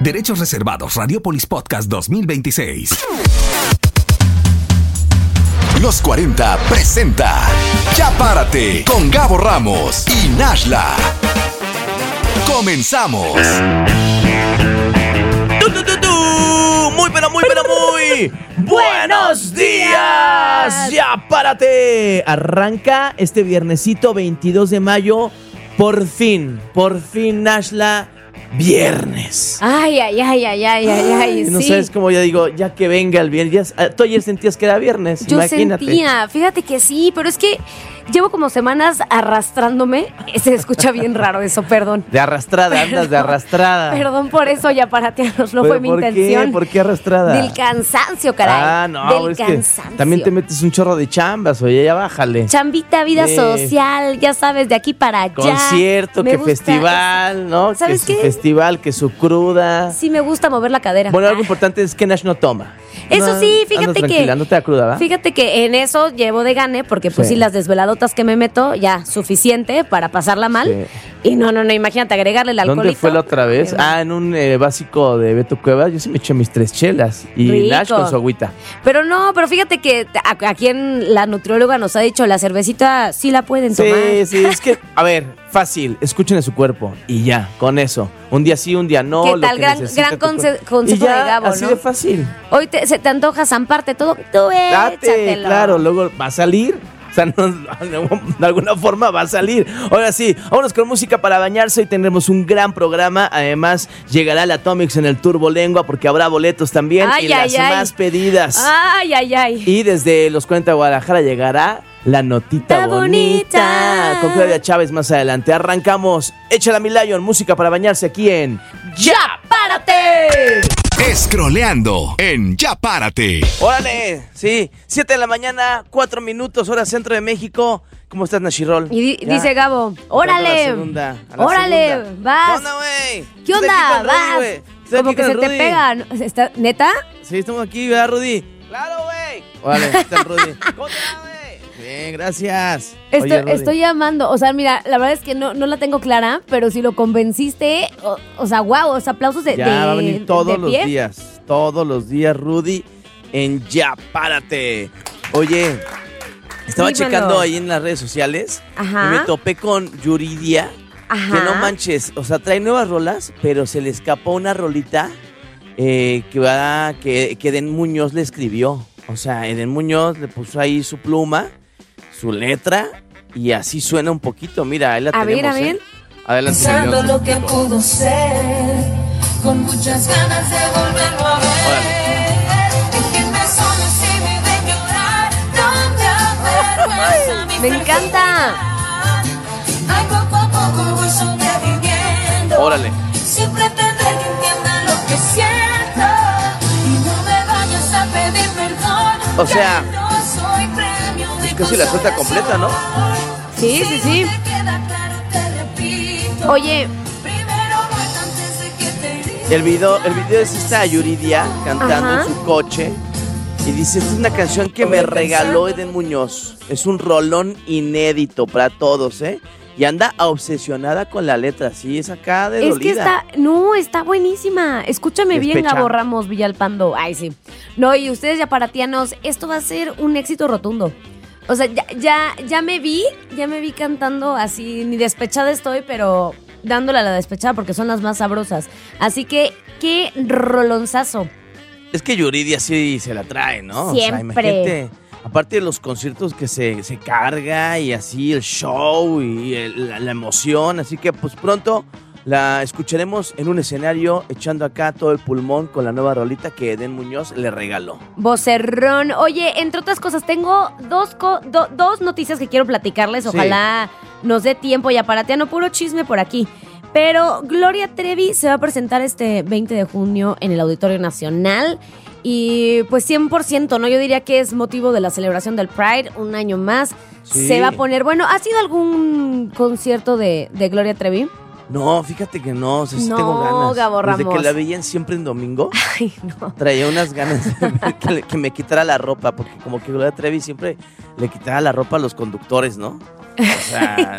Derechos reservados. Radiopolis Podcast 2026. Los 40 presenta Ya Párate con Gabo Ramos y Nashla. ¡Comenzamos! Muy buenos días. Ya Párate. Arranca este viernesito 22 de mayo. Por fin, Nashla. Viernes. Ay. No Sí. sabes cómo ya digo, ya que venga el viernes. Tú ayer sentías que era viernes. Yo imagínate. sentía, fíjate que sí, pero es que llevo como semanas arrastrándome. Se escucha bien raro eso, perdón. De arrastrada, andas de arrastrada. Perdón por eso, ya párate, no fue mi ¿Por intención. qué? ¿Por qué arrastrada? Del cansancio, caray. No, del es que cansancio. también te metes un chorro de chambas, oye, ya bájale. Chambita, vida social, ya sabes, de aquí para allá. Concierto, Me que gusta festival, ¿no? ¿Sabes que su qué? festival, que su cruda. Sí, me gusta mover la cadera. Bueno, algo importante es que Nash no toma. Eso sí, fíjate andas que... tranquila, no te da cruda, ¿va? Fíjate que en eso llevo de gane, porque pues sí, las desveladotas que me meto, ya, suficiente para pasarla mal. Sí. Y no, imagínate, agregarle el alcoholito. ¿Dónde fue la otra vez? En un básico de Beto Cuevas, yo sí me eché mis 3 chelas. Y Rico. Nash con su agüita. Pero fíjate que aquí en la nutrióloga nos ha dicho, la cervecita sí la pueden tomar. Sí, es que, a ver, fácil, escuchen a su cuerpo y ya, con eso. Un día sí, un día no. ¿Qué lo tal? que Gran necesita tu consejo cuerpo. Y ya, de Gabo, así ¿no? de fácil. Hoy se te antoja zamparte todo, tú Date, échatelo. claro, luego va a salir. O sea, de alguna forma va a salir. Ahora sí, vámonos con música para bañarse. Hoy tendremos un gran programa. Además, llegará la Atomics en el Turbo Lengua porque habrá boletos también y las más pedidas. Ay. Y desde los 40 de Guadalajara llegará la notita Está bonita. bonita. Con Claudia Chávez más adelante. Arrancamos. Échala mi Lion, música para bañarse aquí en ¡Ya, párate! Escroleando en Ya Párate. ¡Órale! Sí, 7 de la mañana, 4 minutos, hora centro de México. ¿Cómo estás, Nashirol? Y dice Gabo, órale, órale, vas. ¿Qué onda, güey? ¿Qué onda? Vas. Como que se te pega. ¿Neta? Sí, estamos aquí, ¿verdad, Rudy? ¡Claro, güey! Órale, está el Rudy. ¿Cómo te va, güey? Bien, gracias. Oye, Rudy. Estoy llamando, o sea, mira, la verdad es que no la tengo clara, pero si lo convenciste, o sea, guau, o sea, aplausos de Ya va a venir todos los pie. días, Rudy, en Ya Párate. Oye, estaba Dímelo. checando ahí en las redes sociales. Ajá. Y me topé con Yuridia. Ajá. Que no manches, o sea, trae nuevas rolas, pero se le escapó una rolita que Eden Muñoz le escribió. O sea, Eden Muñoz le puso ahí su pluma, su letra, y así suena un poquito. Mira, ahí la tenemos. A ver. Adelante. Pensando lo que pudo ser, con muchas ganas de volverlo a ver. Déjenme solo si me ven llorar, no me avergüenza mi Me encanta. Ay, poco a poco voy sobreviviendo. Órale. Sin pretender que entiendan lo que siento. Y no me vayas a pedir perdón. O sea, que no soy premio de es casi la suelta completa, ¿no? Sí. Si te queda claro, te repito. Oye, Primero muerto antes de que te diga. El video es esta Yuridia cantando Ajá. en su coche. Y dice, esta es una canción que me regaló Eden Muñoz. Es un rolón inédito para todos, ¿eh? Y anda obsesionada con la letra, sí, es acá de es que dolida. está buenísima. Escúchame bien, Despecha. Gabo Ramos Villalpando. Ay, sí. No, y ustedes ya paratianos, esto va a ser un éxito rotundo. O sea, ya me vi cantando así, ni despechada estoy, pero dándole a la despechada porque son las más sabrosas. Así que, qué rolonzazo. Es que Yuridia sí se la trae, ¿no? Siempre. O sea, imagínate, aparte de los conciertos que se carga y así el show y la emoción, así que pues pronto la escucharemos en un escenario echando acá todo el pulmón con la nueva rolita que Eden Muñoz le regaló. Vocerrón. Oye, entre otras cosas, tengo dos noticias que quiero platicarles. Ojalá nos dé tiempo y aparateano, puro chisme por aquí. Pero Gloria Trevi se va a presentar este 20 de junio en el Auditorio Nacional. Y pues 100%, ¿no? Yo diría que es motivo de la celebración del Pride, un año más. Sí. Se va a poner... Bueno, ¿ha sido algún concierto de Gloria Trevi? No, fíjate que no, o sea, sí No, tengo ganas. Gabo Desde Ramos. que la veían siempre en domingo, Ay, no. traía unas ganas de que me quitara la ropa, porque como que Gloria Trevi siempre le quitaba la ropa a los conductores, ¿no? O sea,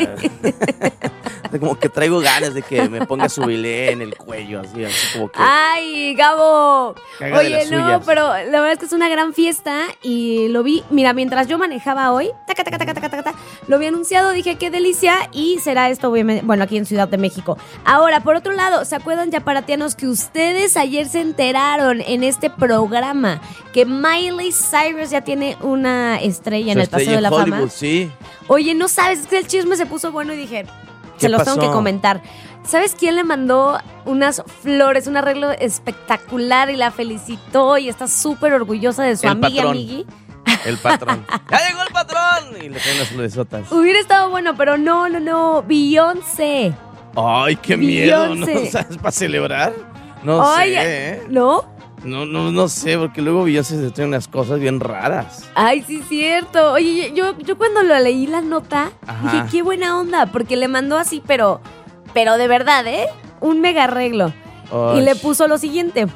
como que traigo ganas de que me ponga su bilé en el cuello, así como que... ¡Ay, Gabo! Caga de Oye, las no, suyas. pero la verdad es que es una gran fiesta y lo vi, mira, mientras yo manejaba hoy, taca, taca, taca, taca, taca, taca, lo vi anunciado, dije, qué delicia, y será esto, obviamente, bueno, aquí en Ciudad de México. Ahora, por otro lado, ¿se acuerdan, yaparatianos, que ustedes ayer se enteraron en este programa que Miley Cyrus ya tiene una estrella en Su el Paseo estrella de la en Hollywood, Fama? sí. Oye, no sabes, es que el chisme se puso bueno y dije, se los tengo pasó? que comentar. ¿Sabes quién le mandó unas flores, un arreglo espectacular y la felicitó y está súper orgullosa de su El amiga patrón. amigui? El patrón. ¡Ya llegó el patrón! Y le traen las floresotas. Hubiera estado bueno, pero no, Beyoncé. ¡Ay, qué miedo! ¿No Beyoncé. sabes para celebrar? No Oye, sé, ¿eh? ¿no? No sé, porque luego Beyoncé se trae unas cosas bien raras. Ay, sí, cierto. Oye, yo cuando lo leí la nota, Ajá. dije, qué buena onda, porque le mandó así, pero de verdad, ¿eh? Un mega arreglo. Ay. Y le puso lo siguiente.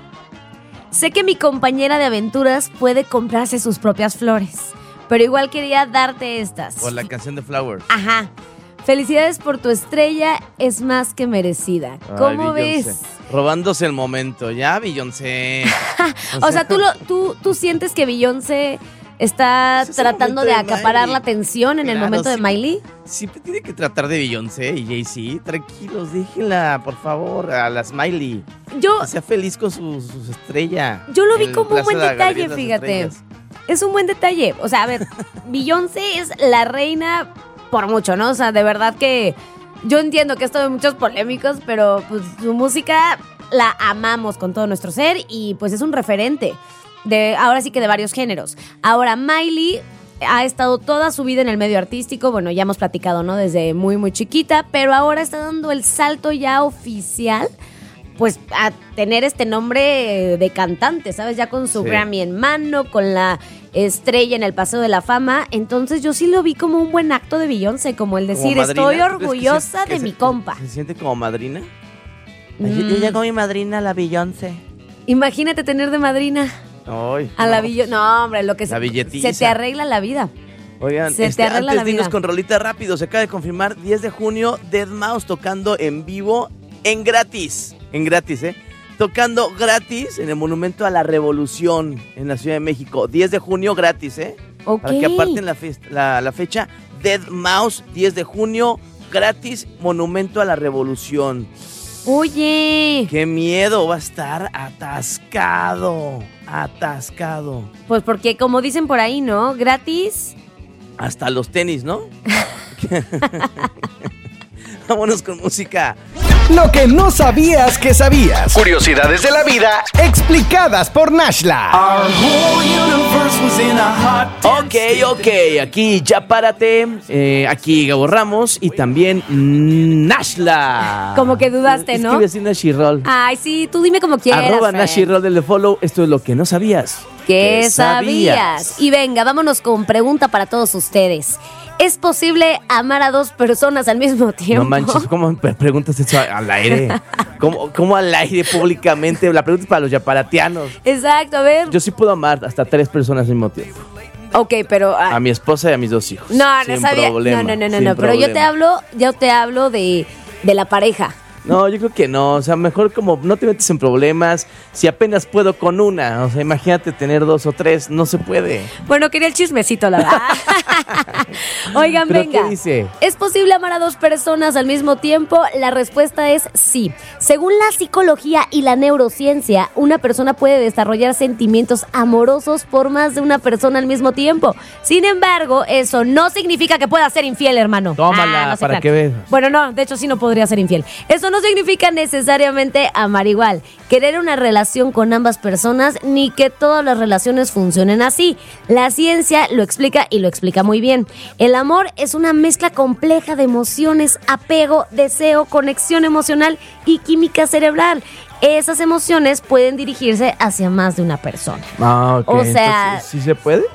Sé que mi compañera de aventuras puede comprarse sus propias flores, pero igual quería darte estas. Por la canción de Flowers. Ajá. Felicidades por tu estrella, es más que merecida. ¿Cómo Ay, Beyoncé. ves? Robándose el momento. Ya, Beyoncé. O sea, ¿tú sientes que Beyoncé está Ese es el tratando de momento de acaparar Miley. la atención en el Claro, momento de sí. Miley? Siempre tiene que tratar de Beyoncé y Jay-Z. Tranquilos, déjenla, por favor, a las Smiley. Yo, Que sea feliz con su estrella. Yo lo vi En el como un Plaza buen de la detalle, Galería de las fíjate. Estrellas. Es un buen detalle. O sea, a ver, Beyoncé es la reina por mucho, ¿no? O sea, de verdad que yo entiendo que esto hay muchos polémicos, pero pues su música la amamos con todo nuestro ser y pues es un referente ahora sí que de varios géneros. Ahora, Miley ha estado toda su vida en el medio artístico, bueno, ya hemos platicado, ¿no? Desde muy, muy chiquita, pero ahora está dando el salto ya oficial, pues a tener este nombre de cantante, ¿sabes? Ya con su Sí. Grammy en mano, con la estrella en el Paseo de la Fama. Entonces yo sí lo vi como un buen acto de Beyoncé, como el decir, Como madrina. estoy ¿Tú crees que orgullosa de mi compa. ¿Se siente como madrina? Mm. Yo llegó mi madrina, la Beyoncé. Imagínate tener de madrina Ay, a la no. Beyoncé. No, hombre, lo que La billetiza. se te arregla la vida. Oigan, Se te arregla antes la dinos vida. con rolita rápido. Se acaba de confirmar 10 de junio Deadmau5 tocando en vivo en gratis. En gratis, ¿eh? Tocando gratis en el Monumento a la Revolución en la Ciudad de México. 10 de junio gratis, ¿eh? Ok. Para que aparten la fecha. Deadmau5, 10 de junio, gratis, Monumento a la Revolución. Oye, ¡Qué miedo! Va a estar atascado. Atascado. pues porque como dicen por ahí, ¿no? Gratis. Hasta los tenis, ¿no? Vámonos con música. Lo que no sabías que sabías. Curiosidades de la vida explicadas por Nashla. Ok, aquí ya párate, aquí Gabo Ramos y también Nashla. Como que dudaste, ¿no? Escribe así Nashirol. Ay, sí, tú dime como quieras. Arroba Fer. Nashirol del follow. Esto es lo que no sabías. ¿Qué sabías? Y venga, vámonos con pregunta para todos ustedes. ¿Es posible amar a dos personas al mismo tiempo? No manches, ¿cómo preguntas eso al aire? ¿Cómo al aire públicamente? La pregunta es para los yaparatianos. Exacto, a ver. Yo sí puedo amar hasta 3 personas al mismo tiempo. Ok, pero... A mi esposa y a mis 2 hijos. no Sin sabía. problema, No, sin pero yo problema. te hablo de la pareja. No, yo creo que no. O sea, mejor como no te metes en problemas. Si apenas puedo con una. O sea, imagínate tener 2 o 3. No se puede. Bueno, quería el chismecito, la verdad. Oigan, ¿Pero venga. qué dice? ¿Es posible amar a dos personas al mismo tiempo? La respuesta es sí. Según la psicología y la neurociencia, una persona puede desarrollar sentimientos amorosos por más de una persona al mismo tiempo. Sin embargo, eso no significa que pueda ser infiel, hermano. Tómala, no se para crean. que veas. Bueno, no, de hecho sí no podría ser infiel. Eso no significa necesariamente amar igual, querer una relación con ambas personas, ni que todas las relaciones funcionen así. La ciencia lo explica y lo explica muy bien. El amor es una mezcla compleja de emociones, apego, deseo, conexión emocional y química cerebral. Esas emociones pueden dirigirse hacia más de una persona. Ah, ok. O sea- Entonces, ¿sí se puede?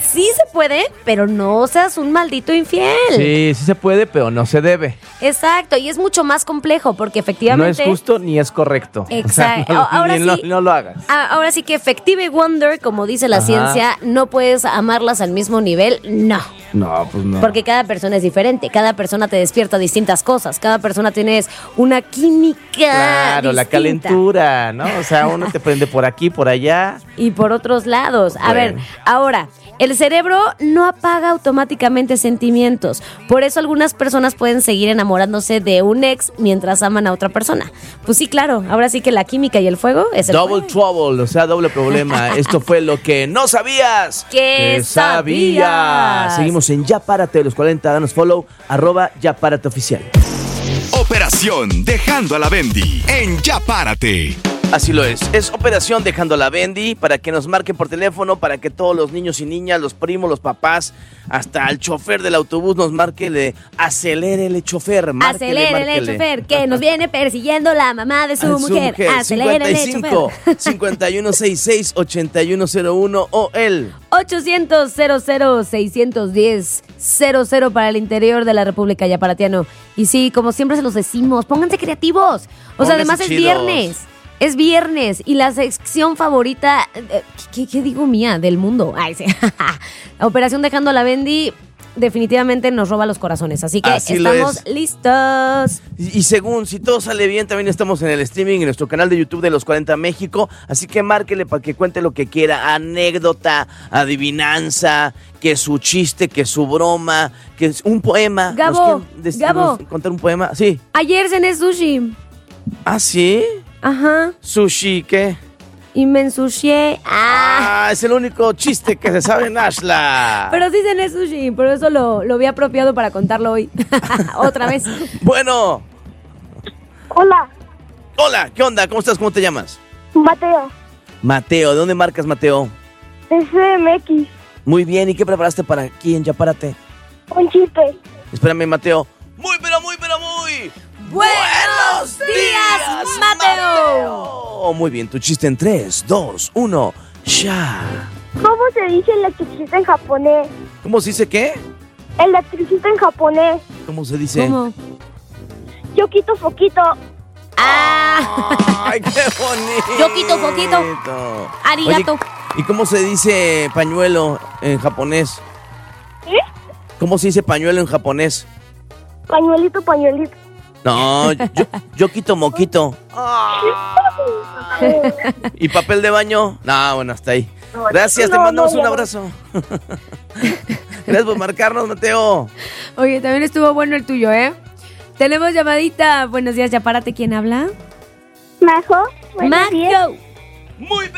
sí se puede, pero no seas un maldito infiel. Sí, sí se puede, pero no se debe. Exacto, y es mucho más complejo porque No efectivamente... es justo ni es correcto. Exacto. O sea, Ahora sí- no lo hagas. Ahora sí que Effective Wonder, como dice la Ajá. ciencia, no puedes amarlas al mismo nivel, no. No, pues no. Porque cada persona es diferente, cada persona te despierta distintas cosas, cada persona tienes una química Claro, la distinta. calentura, ¿no? O sea, uno te prende por aquí, por allá. Y por otros lados. A Bueno. ver, ahora, el cerebro no apaga automáticamente sentimientos. Por eso algunas personas pueden seguir enamorándose de un ex mientras aman a otra persona. Pues sí, claro, ahora sí que la química y el fuego es el Double fuego. trouble, o sea, doble problema. Esto fue lo que no sabías. ¿Qué sabías? Seguimos en Ya Párate, los 40, danos follow, @YaPárateOficial. Operación Dejando a la Bendy en Ya Párate. Así lo es Operación Dejando a la Bendy, para que nos marquen por teléfono, para que todos los niños y niñas, los primos, los papás, hasta el chofer del autobús nos marque, le acelérele chofer, Acelérele, chofer, que nos viene persiguiendo la mamá de su mujer. Acelérele, 55 chofer. 5166 8101 o el 800-00-610-00 para el interior de la República Yaparatiano. Y sí, como siempre se los decimos, pónganse creativos. O Pónganse sea, además es chidos. viernes. Es viernes y la sección favorita, ¿qué digo mía? Del mundo. Ay, sí. Operación Dejando a la Bendy definitivamente nos roba los corazones. Así que Así lo estamos es. listos. Y según, si todo sale bien, también estamos en el streaming, en nuestro canal de YouTube de Los 40 México. Así que márquele para que cuente lo que quiera. Anécdota, adivinanza, que su chiste, que su broma, que es un poema. Gabo, Gabo. ¿Contar un poema? Sí. Ayer cené sushi. ¿Ah, sí? Ajá. ¿Sushi qué? Y me ensucié. Es el único chiste que se sabe en Ashla. Pero sí cené sushi, por eso lo había apropiado para contarlo hoy. Otra vez. Bueno. Hola, Hola, ¿qué onda? ¿Cómo estás? ¿Cómo te llamas? Mateo, Mateo, ¿de dónde marcas, Mateo? de CMX. Muy bien, ¿y qué preparaste para aquí en Ya Párate? Un chiste. Espérame, Mateo. Muy. ¡Buenos días, Mateo! Muy bien, tu chiste en 3, 2, 1, ya. ¿Cómo se dice electricista en japonés? ¿Cómo se dice qué? Electricista en japonés. ¿Cómo se dice? ¿Cómo? Yo quito foquito. ¡Ay, qué bonito! Yo quito foquito. Arigato. Oye, ¿y cómo se dice pañuelo en japonés? ¿Eh? ¿Cómo se dice pañuelo en japonés? Pañuelito, pañuelito. No, yo quito moquito. ¿Y papel de baño? No, bueno, hasta ahí. Gracias, te No, mandamos no, un ya no. abrazo. Gracias por marcarnos, Mateo. Oye, también estuvo bueno el tuyo, ¿eh? Tenemos llamadita. Buenos días, ya párate. ¿Quién habla? Majo, buenos días. Majo. Muy.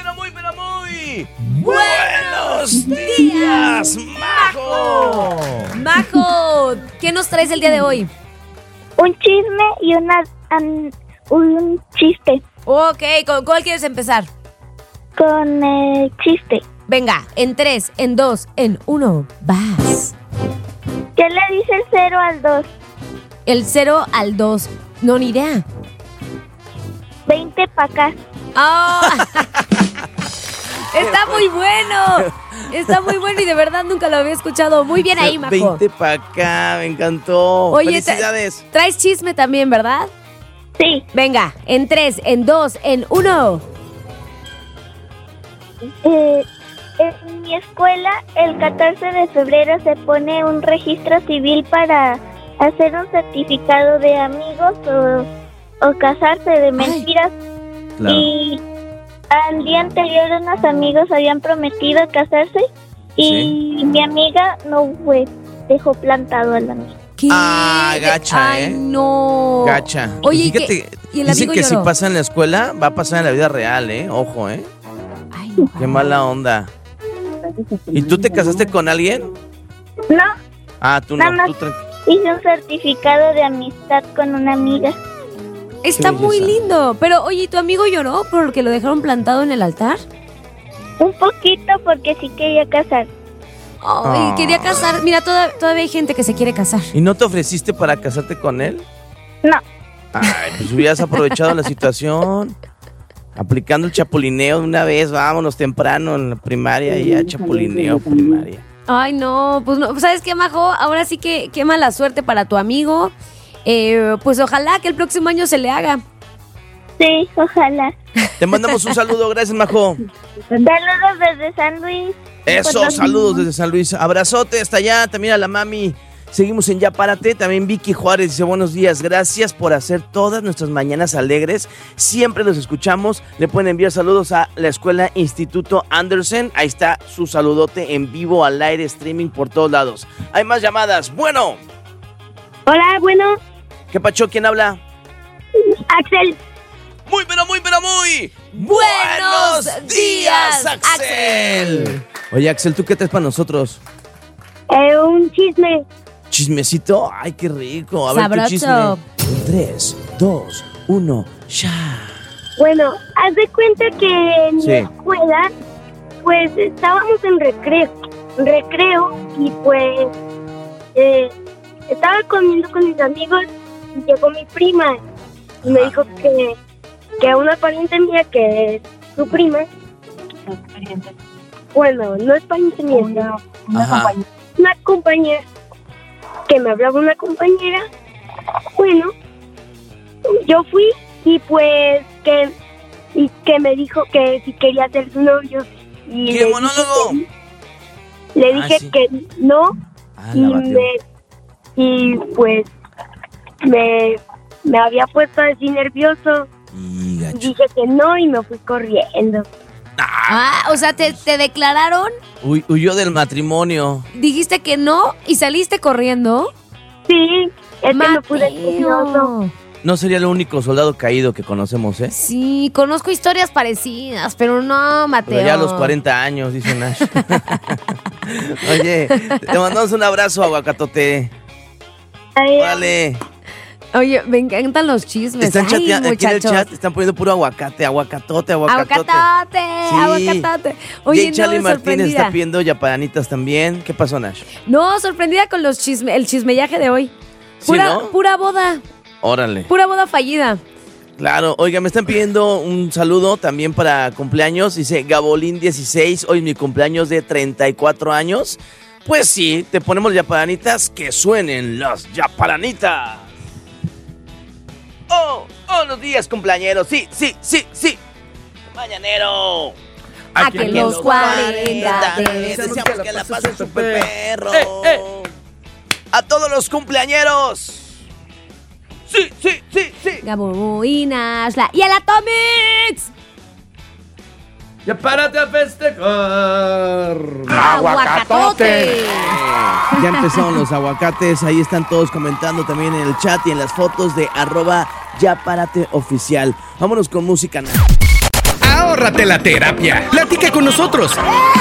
¡Buenos días, Majo! Majo, ¿qué nos traes el día de hoy? Un chisme y un chiste. Ok, ¿con cuál quieres empezar? Con el chiste. Venga, en 3, en 2, en 1, vas. ¿Qué le dice el 0 al 2? El 0 al 2. No, ni idea. 20 para acá. ¡Oh! Está muy bueno. Está muy bueno y de verdad nunca lo había escuchado. Muy bien ahí, Majo. 20 para acá, me encantó. Oye, ¡felicidades! traes chisme también, ¿verdad? Sí. Venga, en 3, en 2, en 1. En mi escuela, el 14 de febrero se pone un registro civil para hacer un certificado de amigos o casarse de mentiras. Claro. Y al día anterior unos amigos habían prometido casarse y mi amiga no fue, dejó plantado al amigo. ¿Qué? Gacha, Ay, ¿eh? no. Gacha. Oye, Y ¿y fíjate, qué? ¿Y el dicen amigo que si lloró? pasa en la escuela, va a pasar en la vida real, ¿eh? Ojo, ¿eh? Ay, no. Qué mala onda. ¿Y tú te casaste con alguien? No, Tú no. Nada más. Tú hice un certificado de amistad con una amiga. Está Qué muy belleza. lindo. Pero, oye, ¿y tu amigo lloró porque lo dejaron plantado en el altar? Un poquito porque sí quería casar. Ay, quería casar. Mira, todavía hay gente que se quiere casar. ¿Y no te ofreciste para casarte con él? No, Ay, pues hubieras aprovechado la situación. Aplicando el chapulineo de una vez, vámonos temprano en la primaria y ya chapulineo primaria. Ay, no, pues no, ¿sabes qué, Majo? Ahora sí que qué mala suerte para tu amigo. Pues ojalá que el próximo año se le haga. Sí, ojalá. Te mandamos un saludo, gracias, Majo. Saludos desde San Luis. Eso, saludos desde San Luis. Abrazote hasta allá, también a la mami. Seguimos en Ya Párate. También Vicky Juárez dice buenos días. Gracias por hacer todas nuestras mañanas alegres. Siempre los escuchamos. Le pueden enviar saludos a la escuela Instituto Andersen. Ahí está su saludote en vivo, al aire, streaming por todos lados. Hay más llamadas. Bueno. Hola, bueno. ¿Qué pacho? ¿Quién habla? Axel. Muy, pero muy, pero muy buenos días, Axel. Oye, Axel, ¿tú qué traes para nosotros? Un chisme. ¿Chismecito? Ay, qué rico. A ver, tu chisme. Sabroso. 3, 2, 1, ya. Bueno, haz de cuenta que en Sí. mi escuela, pues estábamos en recreo y pues estaba comiendo con mis amigos y llegó mi prima y me dijo que una pariente mía, que es su prima, bueno, no es pariente mía, Ajá. una compañera, que me hablaba una compañera. Bueno, yo fui y pues que me dijo que si quería ser su novio. Y ¿Qué monólogo? Le dije sí. que no. Ah, la batió. Y pues me había puesto así nervioso. Y Y gacho. dije que no y me fui corriendo. Ah, o sea, te declararon, Huyó del matrimonio. dijiste que no y saliste corriendo. Sí, es que me puse nervioso. Mateo. No sería el único soldado caído que conocemos, ¿eh? Sí, conozco historias parecidas, pero no, Mateo. Pero ya a los 40 años, dice Nash. Oye, te mandamos un abrazo, aguacatote. Vale. Oye, me encantan los chismes. Están Ay, chateando aquí en el muchachos. chat, están poniendo puro aguacate, aguacatote. Aguacatote, Sí. aguacatote. Oye, Jay Charlie no, Martínez sorprendida. está pidiendo yaparanitas también. ¿Qué pasó, Nash? No, sorprendida con el chismellaje de hoy. Sí, Pura, ¿no? pura boda, Órale. pura boda fallida. Claro, oiga, me están pidiendo un saludo también para cumpleaños. Dice Gabolín 16, hoy es mi cumpleaños de 34 años. Pues sí, te ponemos yaparanitas, que suenen las yaparanitas. Oh, los días cumpleañeros, sí. Mañanero. A que los 40 te deseamos que la pasen super perro. A todos los cumpleañeros. Sí. Gabo y Nashla. ¡Y al Atomix! ¡Ya párate a festejar! ¡Aguacatote! Ya empezaron los aguacates, ahí están todos comentando también en el chat y en las fotos de @yaparateoficial. Vámonos con música. Ahórrate la terapia. Platica con nosotros.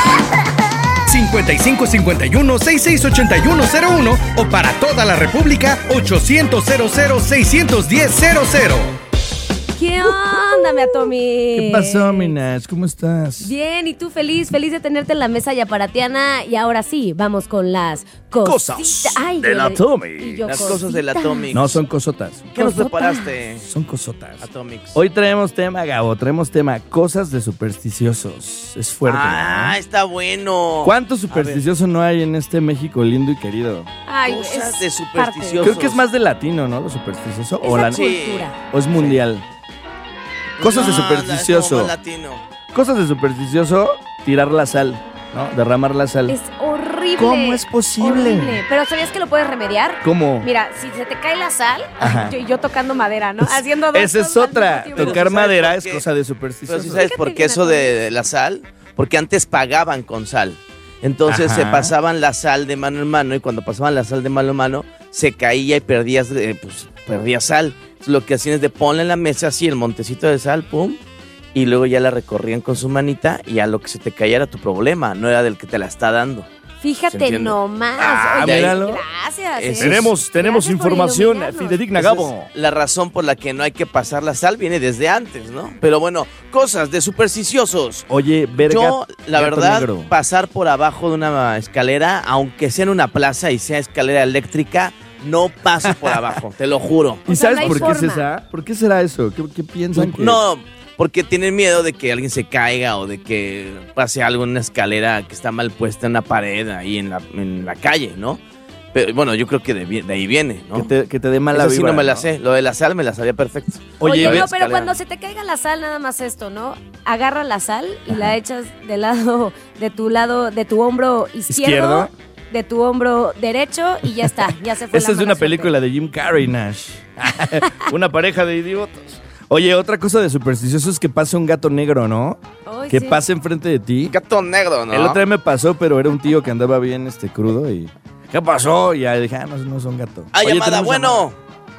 5551-668101 o para toda la República 800-00-610-00. ¿Qué onda, mi Atomi? ¿Qué pasó, mi Nash? ¿Cómo estás? Bien, ¿y tú feliz de tenerte en la mesa yaparatiana? Y ahora sí, vamos con las Cosas del Atomi. y yo, Las cosas del cosita. Atomic. No, son cosotas. ¿Qué nos Cosotas. preparaste, Son cosotas. Atomics? Hoy traemos tema, Gabo. Traemos tema cosas de supersticiosos. Es fuerte, Ah, ¿no? está bueno. ¿Cuánto supersticioso no hay en este México lindo y querido? Ay, Cosas es de parte supersticiosos. Creo que es más de latino, ¿no? Lo supersticioso. Es O, la la- Sí. cultura. o es mundial. Cosas de No, supersticioso. es como más latino. Cosas de supersticioso, tirar la sal, ¿no? Derramar la sal. Es horrible. ¿Cómo es posible? Horrible. Pero ¿sabías que lo puedes remediar? ¿Cómo? Mira, si se te cae la sal, Ajá. yo tocando madera, ¿no? Haciendo dos Esa es cosas al otra. mismo tiempo. Tocar ¿sabes madera por es qué? cosa de Pero supersticioso. sí sabes Fíjate por qué bien, eso de la sal. Porque antes pagaban con sal. Entonces Ajá. se pasaban la sal de mano en mano y cuando pasaban la sal de mano en mano se caía y perdías sal. Entonces, lo que hacían es de ponle en la mesa así el montecito de sal, pum, y luego ya la recorrían con su manita y a lo que se te caía era tu problema, no era del que te la está dando. ¿Se Fíjate entiende? nomás. Ah, Oye, míralo. gracias. Eso Tenemos Gracias por información iluminarnos. fidedigna, Esa Gabo. es la razón por la que no hay que pasar la sal viene desde antes, ¿no? Pero bueno, cosas de supersticiosos. Oye, verga. Yo, la gato verdad, negro. pasar por abajo de una escalera, aunque sea en una plaza y sea escalera eléctrica, no paso por abajo, te lo juro. ¿Y O sea, sabes no hay por qué es forma. esa? ¿Por qué será eso? ¿Qué piensan que...? No, porque tienen miedo de que alguien se caiga o de que pase algo en una escalera que está mal puesta en una pared ahí en la calle, ¿no? Pero bueno, yo creo que de ahí viene, ¿no? Que te dé mala Esa sí vibra, no me la sé. Lo de la sal me la sabía perfecto. Oye, ¿ves? no, pero Escalera. cuando se te caiga la sal, nada más esto, ¿no? Agarra la sal y la echas del lado, de tu hombro izquierdo, de tu hombro derecho y ya está, ya se fue Esa la es de mala una película suerte. de Jim Carrey, Nash. Una pareja de idiotas. Oye, otra cosa de supersticioso es que pase un gato negro, ¿no? Ay, Que sí. pase enfrente de ti. Gato negro, ¿no? El otro día me pasó, pero era un tío que andaba bien crudo y... ¿Qué pasó? Y ya dije, no es un gato. ¡Ah, Oye, llamada! tenemos bueno.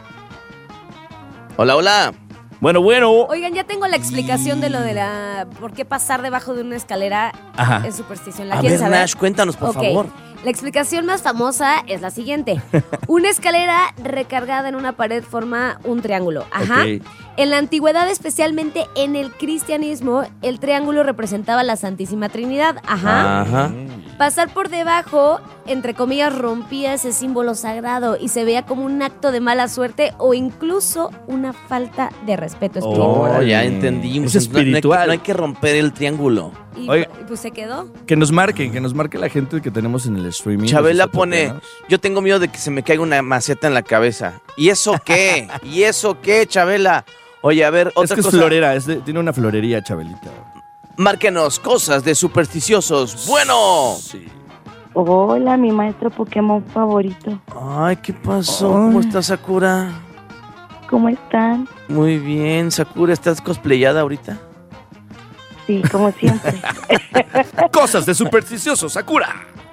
Hola, hola. Bueno. Oigan, ya tengo la explicación de lo de por qué pasar debajo de una escalera Ajá. es superstición. ¿La A quieres ver, saber? Nash, cuéntanos, por Ok. favor. La explicación más famosa es la siguiente. Una escalera recargada en una pared forma un triángulo. Ajá. Ok. En la antigüedad, especialmente en el cristianismo, el triángulo representaba la Santísima Trinidad. Ajá. Ajá. Pasar por debajo, entre comillas, rompía ese símbolo sagrado y se veía como un acto de mala suerte o incluso una falta de respeto espiritual. Oh, Órale. ya entendimos. Es espiritual. No hay que romper el triángulo. Y, Oiga. y pues se quedó. Que nos marque la gente que tenemos en el streaming. Chabela los pone, atopeanos. yo tengo miedo de que se me caiga una maceta en la cabeza. ¿Y eso qué? ¿Y eso qué, Chabela? Oye, a ver, Es otra que es cosa. florera, tiene una florería, Chabelita. Márquenos cosas de supersticiosos. Bueno. Sí. Hola, mi maestro Pokémon favorito. Ay, ¿qué pasó? ¿Cómo estás, Sakura? ¿Cómo están? Muy bien, Sakura, ¿estás cosplayada ahorita? Sí, como siempre. Cosas de supersticiosos, Sakura.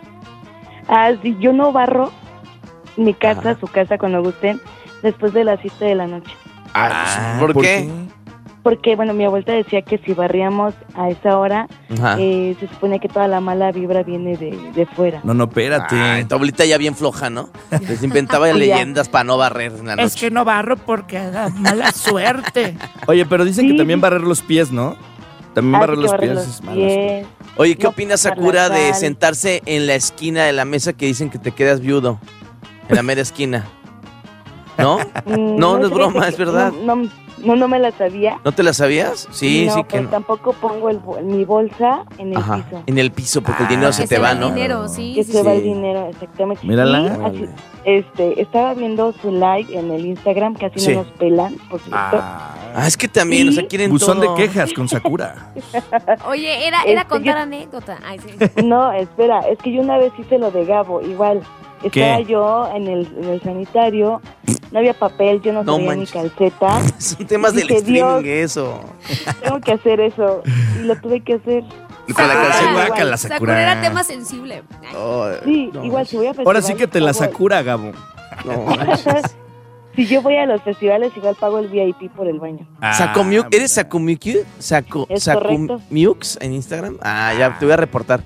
Si yo no barro mi casa, su casa cuando gusten, después de las 7 de la noche. ¿Por qué? Porque, bueno, mi abuelita decía que si barríamos a esa hora, Ajá. se supone que toda la mala vibra viene de fuera. No, espérate. Ay, tu abuelita ya bien floja, ¿no? Les inventaba Ya. leyendas para no barrer en la noche. no barro porque da mala suerte. Oye, pero dicen que Sí. también barrer los pies, ¿no? También Hay barrer que los barrer pies los es malo. pies. Oye, ¿qué No opinas, pisar la Sakura, de sal. sentarse en la esquina de la mesa que dicen que te quedas viudo? En la mera esquina. ¿No? No es broma, fíjate es que verdad. No me la sabía. ¿No te la sabías? Sí, No, sí que pero no. tampoco pongo mi bolsa en el Ajá, piso. en el piso, porque el dinero se Que te va, el ¿no? dinero, sí. Que sí, se va sí. el dinero, exactamente. Mírala. Y así, estaba viendo su live en el Instagram, que así Sí. no nos pelan, por cierto. Ah, es que también, o sea, quieren Buzón todo. de quejas con Sakura. Oye, era contar anécdota. Ay, sí. No, espera, es que yo una vez hice lo de Gabo, igual. Estaba ¿Qué? yo en el sanitario, no había papel, yo no No traía mi manches. calceta. Son temas del Dije, streaming, Dios. eso. Tengo que hacer eso, y lo tuve que hacer. Y con la Sakura. calceta. Guácala, Sakura era Sakura. tema sensible. Ay. Oh, Sí, no, igual si voy a festivales. Ahora sí que te la pago- Sakura, Gabo. no manches. Si yo voy a los festivales, igual pago el VIP por el baño. Sacomiuk, ¿eres Sacomiuk? Es correcto. Sacomiux en Instagram. Ah, ya te voy a reportar.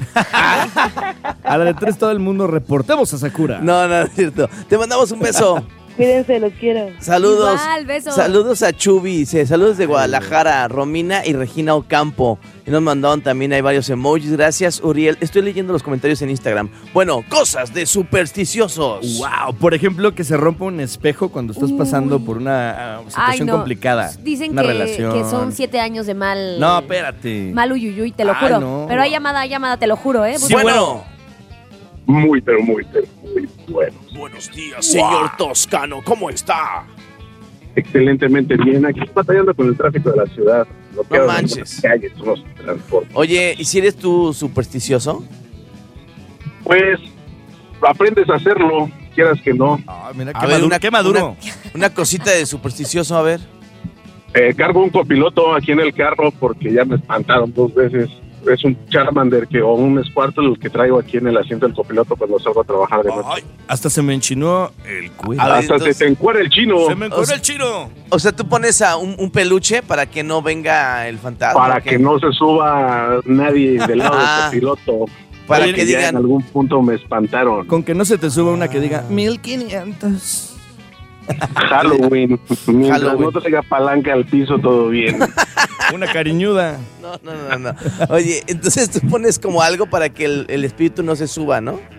A la de 3 todo el mundo reportemos a Sakura. No, no, es cierto. Te mandamos un beso. Cuídense, los quiero. Saludos. Igual, besos. Saludos a Chubi, dice, saludos de Guadalajara, Romina y Regina Ocampo. Y nos mandaron también, hay varios emojis. Gracias, Uriel. Estoy leyendo los comentarios en Instagram. Bueno, cosas de supersticiosos. Wow, por ejemplo, que se rompa un espejo cuando estás pasando por una situación Ay, no. complicada. Dicen una que, relación. que son 7 años de mal. No, espérate. Mal uyuyuy, te lo Ay, juro. no. Pero hay llamada, te lo juro, ¿eh? Sí, bueno. Muy bueno. Buenos días, señor Toscano. ¿Cómo está? Excelentemente bien. Aquí batallando con el tráfico de la ciudad. No manches. Calles, unos transportes. Oye, ¿y si eres tú supersticioso? Pues aprendes a hacerlo, quieras que no. Ay, mira, A qué ver, maduro. Qué maduro. Una cosita de supersticioso, a ver. Cargo un copiloto aquí en el carro porque ya me espantaron 2 veces. Es un Charmander o un Squirtle el que traigo aquí en el asiento del copiloto cuando salgo a trabajar de noche. Ay, hasta se me enchinó el cuello. A ver, Hasta entonces- se te encuera el chino Se me encoró el chino. O sea, tú pones a un peluche para que no venga el fantasma. para ¿o qué? que no se suba nadie del lado Ah. del copiloto. Para Porque que ya digan- en algún punto me espantaron. Con que no se te suba una que diga 1500. Halloween. Mientras Halloween. no traiga palanca al piso, todo bien. Una cariñuda. No. Oye, entonces tú pones como algo para que el espíritu no se suba, ¿no?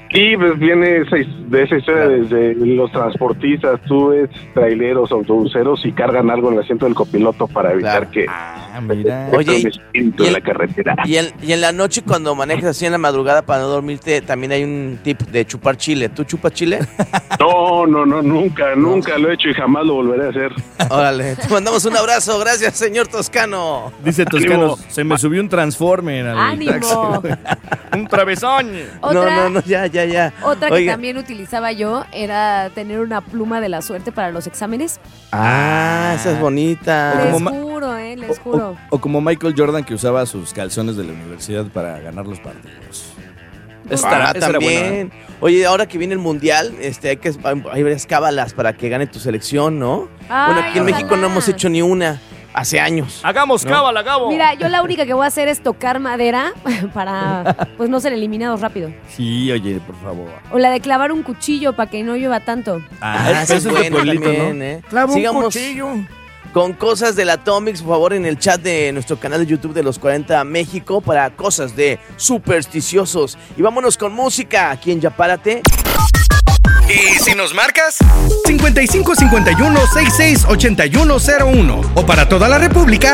Y pues viene de esa historia desde los transportistas, tú ves traileros, autobuseros y cargan algo en el asiento del copiloto para evitar que Oye, en la carretera. Y en la noche cuando manejas así en la madrugada para no dormirte, también hay un tip de chupar chile. ¿Tú chupas chile? No, nunca lo he hecho y jamás lo volveré a hacer. Órale, te mandamos un abrazo, gracias señor Toscano. Dice Toscano, se me subió un Transformer al ¡Ánimo! taxi. Un travesón. No, ya. Otra que Oiga. también utilizaba yo era tener una pluma de la suerte para los exámenes. Esa es bonita. Les juro. O como Michael Jordan, que usaba sus calzones de la universidad para ganar los partidos. Esa era también. buena. Oye, ahora que viene el mundial, hay varias cábalas para que gane tu selección, ¿no? Ay, Bueno, aquí en México no hemos hecho ni una. Hace años. Hagamos cábala, Gabo. Mira, yo la única que voy a hacer es tocar madera para pues no ser eliminados rápido. Sí, oye, por favor. O la de clavar un cuchillo para que no llueva tanto. Esa es buena también, ¿eh? Clavo un Sigamos cuchillo. con cosas del Atomics, por favor, en el chat de nuestro canal de YouTube de los 40 México para cosas de supersticiosos. Y vámonos con música aquí en Ya Párate. ¿Y si nos marcas? 5551-668101 o para toda la República,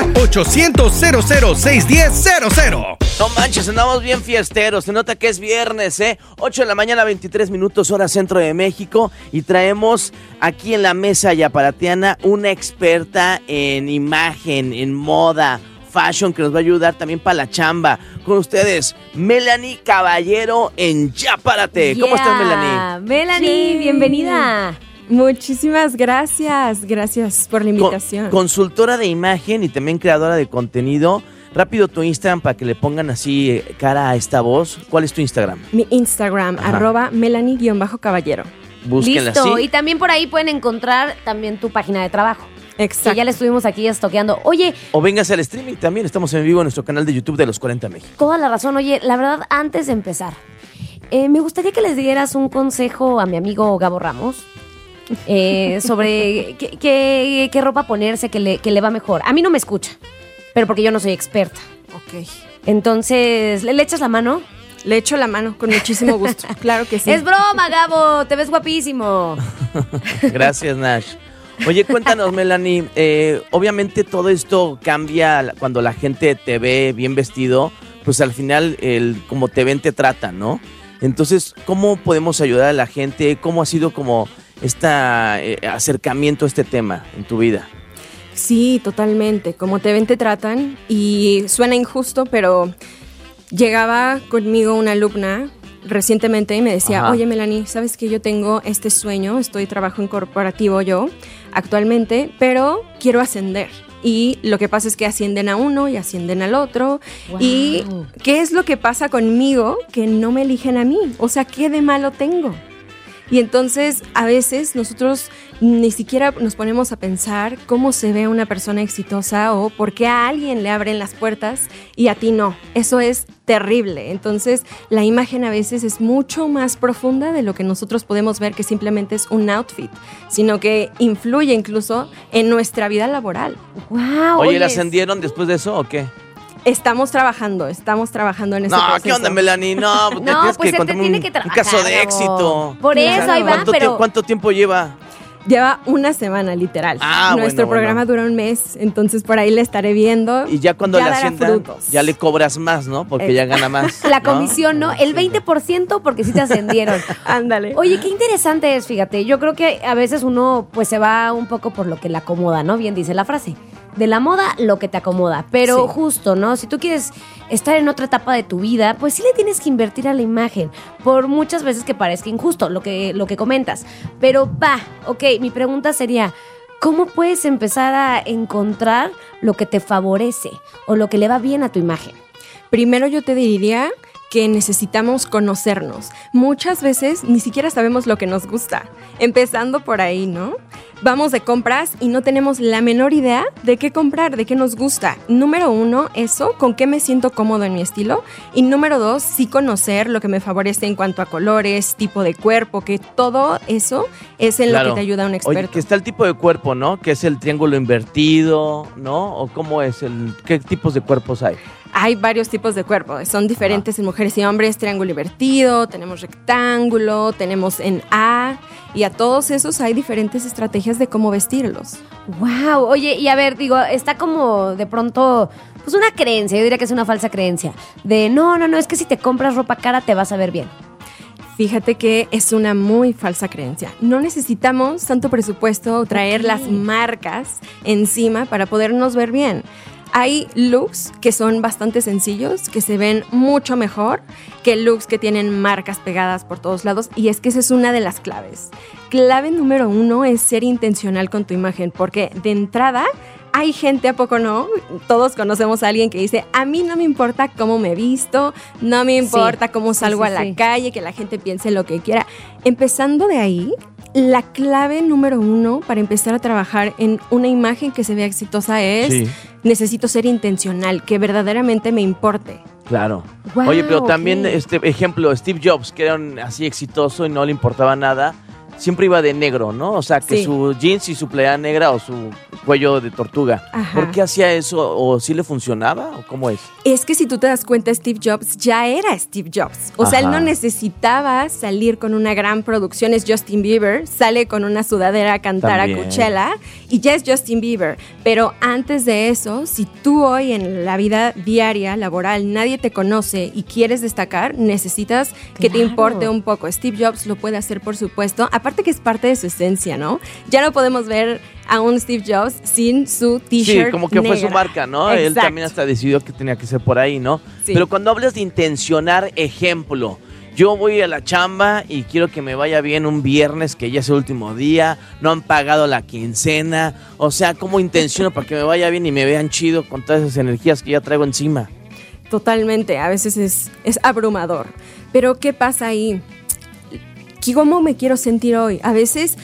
800-00610-00. No manches, andamos bien fiesteros. Se nota que es viernes, 8 de la mañana, 23 minutos, hora centro de México. Y traemos aquí en la mesa yaparateana una experta en imagen, en moda, fashion, que nos va a ayudar también para la chamba. Con ustedes, Melanie Caballero en Ya Párate. ¿Cómo estás, Melanie? Melanie, Sí. bienvenida. Muchísimas gracias. Gracias por la invitación. Consultora de imagen y también creadora de contenido. Rápido tu Instagram para que le pongan así cara a esta voz. ¿Cuál es tu Instagram? Mi Instagram, Ajá. @Melanie_Caballero. Búsquenla Listo. así. Y también por ahí pueden encontrar también tu página de trabajo. Exacto. Que ya le estuvimos aquí estoqueando. Oye, O véngase al streaming también. Estamos en vivo en nuestro canal de YouTube de los 40 México. toda la razón. Oye, la verdad, antes de empezar, me gustaría que les dieras un consejo a mi amigo Gabo Ramos sobre qué ropa ponerse que le va mejor. A mí no me escucha, pero porque yo no soy experta. Ok. Entonces, ¿le echas la mano? Le echo la mano con muchísimo gusto. Claro que sí. Es broma, Gabo. Te ves guapísimo. Gracias, Nash. Oye, cuéntanos, Melanie. Obviamente todo esto cambia cuando la gente te ve bien vestido. Pues al final, como te ven, te tratan, ¿no? Entonces, ¿cómo podemos ayudar a la gente? ¿Cómo ha sido como este acercamiento a este tema en tu vida? Sí, totalmente. Como te ven, te tratan. Y suena injusto, pero llegaba conmigo una alumna recientemente y me decía, Ajá. oye, Melanie, ¿sabes que yo tengo este sueño? Trabajo en corporativo yo actualmente, pero quiero ascender. Y lo que pasa es que ascienden a uno y ascienden al otro. Wow. ¿Y qué es lo que pasa conmigo que no me eligen a mí? O sea, ¿qué de malo tengo? Y entonces a veces nosotros ni siquiera nos ponemos a pensar cómo se ve una persona exitosa o por qué a alguien le abren las puertas y a ti no. Eso es terrible. Entonces la imagen a veces es mucho más profunda de lo que nosotros podemos ver que simplemente es un outfit, sino que influye incluso en nuestra vida laboral. Wow. Oye, ¿le ascendieron después de eso o qué? Estamos trabajando en ese No, proceso. ¿qué onda, Melanie? No, te No, tienes pues que se te contarme tiene un que trabajar, caso de Gabo. éxito. Por eso, ahí va, pero... ¿Cuánto tiempo lleva? Lleva una semana, literal. Nuestro bueno. programa dura un mes, entonces por ahí le estaré viendo. Y ya cuando le dará asciendan, frutos. ya le cobras más, ¿no? Porque ya gana más. La ¿no? comisión, ¿no? El 20% porque sí te ascendieron. Ándale. Oye, qué interesante es, fíjate. Yo creo que a veces uno pues se va un poco por lo que le acomoda, ¿no? Bien dice la frase. De la moda, lo que te acomoda. Pero Sí. justo, ¿no? Si tú quieres estar en otra etapa de tu vida, pues sí le tienes que invertir a la imagen. Por muchas veces que parezca injusto lo que comentas. Pero ok, mi pregunta sería, ¿cómo puedes empezar a encontrar lo que te favorece o lo que le va bien a tu imagen? Primero yo te diría que necesitamos conocernos. Muchas veces ni siquiera sabemos lo que nos gusta, empezando por ahí, ¿no? vamos de compras y no tenemos la menor idea de qué comprar, de qué nos gusta. Número 1, eso, con qué me siento cómodo en mi estilo. Y número 2, sí conocer lo que me favorece en cuanto a colores, tipo de cuerpo, que todo eso es en lo que te ayuda un experto. Oye, que está el tipo de cuerpo, ¿no? Que es el triángulo invertido, ¿no? ¿O cómo es? ¿Qué tipos de cuerpos hay? Hay varios tipos de cuerpo, son diferentes en mujeres y hombres, triángulo invertido, tenemos rectángulo, tenemos en A, y a todos esos hay diferentes estrategias de cómo vestirlos. Wow, oye, y a ver, digo, está como de pronto, pues una creencia, yo diría que es una falsa creencia, de no, es que si te compras ropa cara te vas a ver bien. Fíjate que es una muy falsa creencia. No necesitamos tanto presupuesto o traer las marcas encima para podernos ver bien. Hay looks que son bastante sencillos, que se ven mucho mejor que looks que tienen marcas pegadas por todos lados, y es que esa es una de las claves. Clave número 1 es ser intencional con tu imagen, porque de entrada hay gente, ¿a poco no? Todos conocemos a alguien que dice, a mí no me importa cómo me visto, no me importa cómo salgo a la calle, que la gente piense lo que quiera. Empezando de ahí, la clave número 1 para empezar a trabajar en una imagen que se vea exitosa es, necesito ser intencional, que verdaderamente me importe. Claro. Wow, oye, pero también, ejemplo, Steve Jobs, que era así exitoso y no le importaba nada, siempre iba de negro, ¿no? O sea, que su jeans y su playera negra o su cuello de tortuga. Ajá. ¿Por qué hacía eso? ¿O sí le funcionaba? ¿O cómo es? Es que si tú te das cuenta, Steve Jobs ya era Steve Jobs. O sea, él no necesitaba salir con una gran producción. Es Justin Bieber, sale con una sudadera a cantar a Coachella y ya es Justin Bieber. Pero antes de eso, si tú hoy en la vida diaria, laboral, nadie te conoce y quieres destacar, necesitas que te importe un poco. Steve Jobs lo puede hacer, por supuesto. Aparte que es parte de su esencia, ¿no? Ya no podemos ver a un Steve Jobs sin su t-shirt. Sí, como que fue su marca, ¿no? Exacto. Él también hasta decidió que tenía que ser por ahí, ¿no? Sí. Pero cuando hablas de intencionar, ejemplo, yo voy a la chamba y quiero que me vaya bien un viernes, que ya es el último día, no han pagado la quincena, o sea, ¿cómo intenciono para que me vaya bien y me vean chido con todas esas energías que ya traigo encima? Totalmente, a veces es abrumador. Pero ¿qué pasa ahí? ¿Cómo me quiero sentir hoy? A veces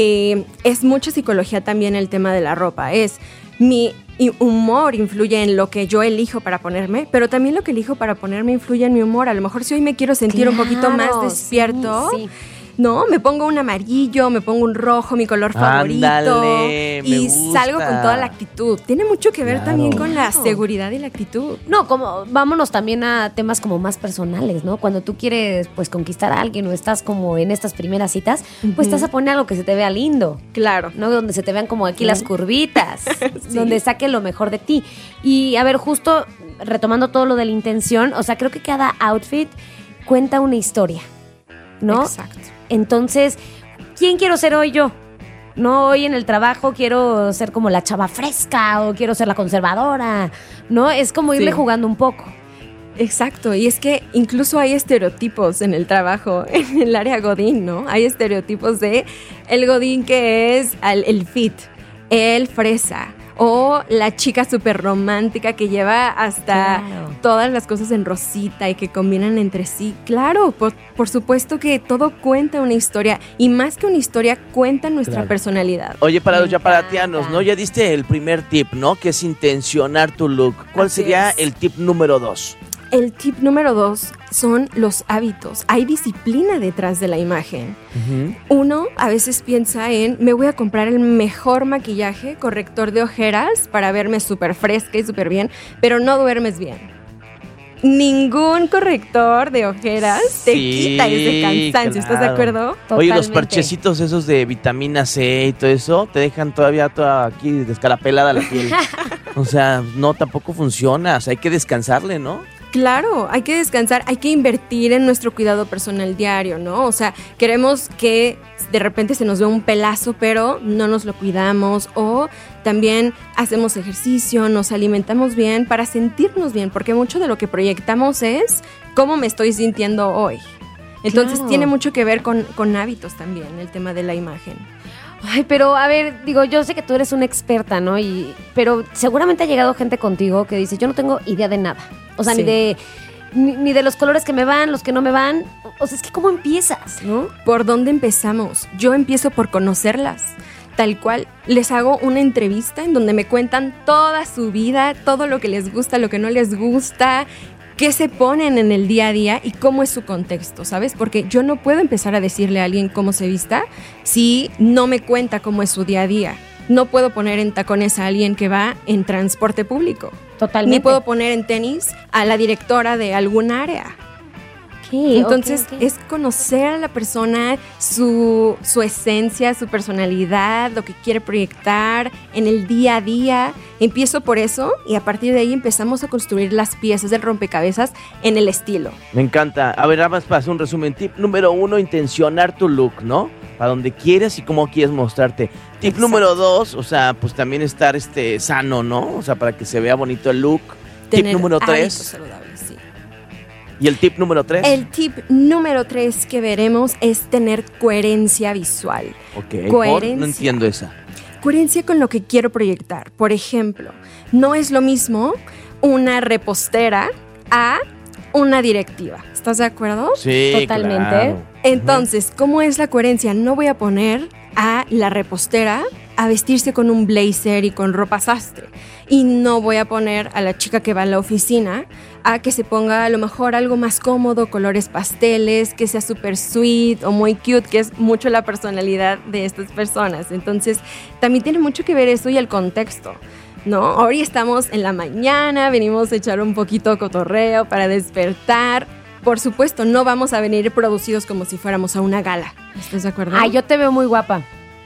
es mucha psicología también el tema de la ropa. Es mi humor influye en lo que yo elijo para ponerme, pero también lo que elijo para ponerme influye en mi humor. A lo mejor si hoy me quiero sentir un poquito más despierto, no, me pongo un amarillo, me pongo un rojo, mi color favorito. Ándale, y me gusta. salgo con toda la actitud. Tiene mucho que ver también con la seguridad y la actitud. No, como vámonos también a temas como más personales, ¿no? Cuando tú quieres pues conquistar a alguien o estás como en estas primeras citas, pues estás a poner algo que se te vea lindo. Claro. ¿No? Donde se te vean como aquí las curvitas, donde saque lo mejor de ti. Y a ver, justo retomando todo lo de la intención, o sea, creo que cada outfit cuenta una historia, ¿no? Exacto. Entonces, ¿quién quiero ser hoy yo? No, hoy en el trabajo quiero ser como la chava fresca o quiero ser la conservadora, ¿no? Es como irle jugando un poco. Exacto, y es que incluso hay estereotipos en el trabajo, en el área godín, ¿no? Hay estereotipos de el godín que es el fit, el fresa, o la chica súper romántica que lleva hasta todas las cosas en rosita y que combinan entre sí. Claro, por supuesto que todo cuenta una historia, y más que una historia, cuenta nuestra personalidad. Oye, para los yaparatianos, ¿no? Ya diste el primer tip, ¿no? Que es intencionar tu look. ¿Cuál sería el tip número 2? El tip número 2 son los hábitos. Hay disciplina detrás de la imagen. Uno a veces piensa en, me voy a comprar el mejor maquillaje, corrector de ojeras para verme súper fresca y súper bien, pero no duermes bien. Ningún corrector de ojeras te quita ese cansancio, ¿estás de acuerdo? Oye, los parchecitos esos de vitamina C y todo eso te dejan todavía toda aquí descarapelada la piel. O sea, no, tampoco funciona. O sea, hay que descansarle, ¿no? Claro, hay que descansar, hay que invertir en nuestro cuidado personal diario, ¿no? O sea, queremos que de repente se nos vea un pelazo, pero no nos lo cuidamos, o también hacemos ejercicio, nos alimentamos bien para sentirnos bien, porque mucho de lo que proyectamos es cómo me estoy sintiendo hoy. Entonces tiene mucho que ver con hábitos también, el tema de la imagen. Ay, pero a ver, digo, yo sé que tú eres una experta, ¿no? Pero seguramente ha llegado gente contigo que dice, yo no tengo idea de nada. O sea, ni de los colores que me van, los que no me van. O sea, es que ¿cómo empiezas, no? ¿Por dónde empezamos? Yo empiezo por conocerlas. tal cual, les hago una entrevista en donde me cuentan toda su vida, todo lo que les gusta, lo que no les gusta, qué se ponen en el día a día y cómo es su contexto, ¿sabes? Porque yo no puedo empezar a decirle a alguien cómo se vista si no me cuenta cómo es su día a día. No puedo poner en tacones a alguien que va en transporte público. Totalmente. Ni puedo poner en tenis a la directora de algún área. Entonces es conocer a la persona, su esencia, su personalidad, lo que quiere proyectar en el día a día. Empiezo por eso y a partir de ahí empezamos a construir las piezas del rompecabezas en el estilo. Me encanta. A ver, vamos para hacer un resumen. Tip número 1, intencionar tu look, ¿no? Para donde quieres y cómo quieres mostrarte. Tip número 2, o sea, pues también estar sano, ¿no? O sea, para que se vea bonito el look. Tip número 3. Sí. ¿Y el tip número 3? El tip número 3 que veremos es tener coherencia visual. Ok, Coherencia. No entiendo esa. Coherencia con lo que quiero proyectar. Por ejemplo, no es lo mismo una repostera a una directiva. ¿Estás de acuerdo? Sí, totalmente. Claro. Entonces, ¿cómo es la coherencia? No voy a poner a la repostera a vestirse con un blazer y con ropa sastre. Y no voy a poner a la chica que va a la oficina a que se ponga a lo mejor algo más cómodo, colores pasteles, que sea súper sweet o muy cute, que es mucho la personalidad de estas personas. Entonces, también tiene mucho que ver eso y el contexto, ¿no? Ahora estamos en la mañana, venimos a echar un poquito de cotorreo para despertar. Por supuesto, no vamos a venir producidos como si fuéramos a una gala. ¿Estás de acuerdo? Ay, yo te veo muy guapa.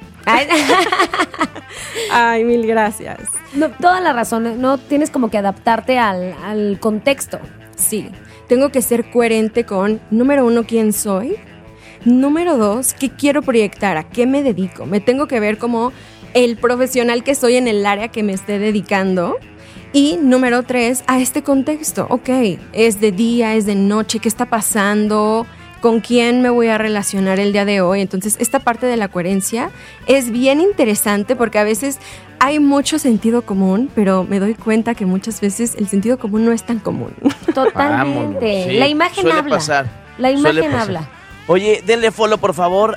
Ay, mil gracias. No, toda la razón, no tienes como que adaptarte al contexto. Sí, tengo que ser coherente con, número 1, quién soy. Número 2, qué quiero proyectar, a qué me dedico. Me tengo que ver como el profesional que soy en el área que me esté dedicando. Y número 3, a este contexto. Ok, es de día, es de noche, ¿qué está pasando? ¿Con quién me voy a relacionar el día de hoy? Entonces, esta parte de la coherencia es bien interesante porque a veces hay mucho sentido común, pero me doy cuenta que muchas veces el sentido común no es tan común. Totalmente. Sí, la imagen suele habla. pasar. La imagen Suele pasar. habla. Oye, denle follow por favor,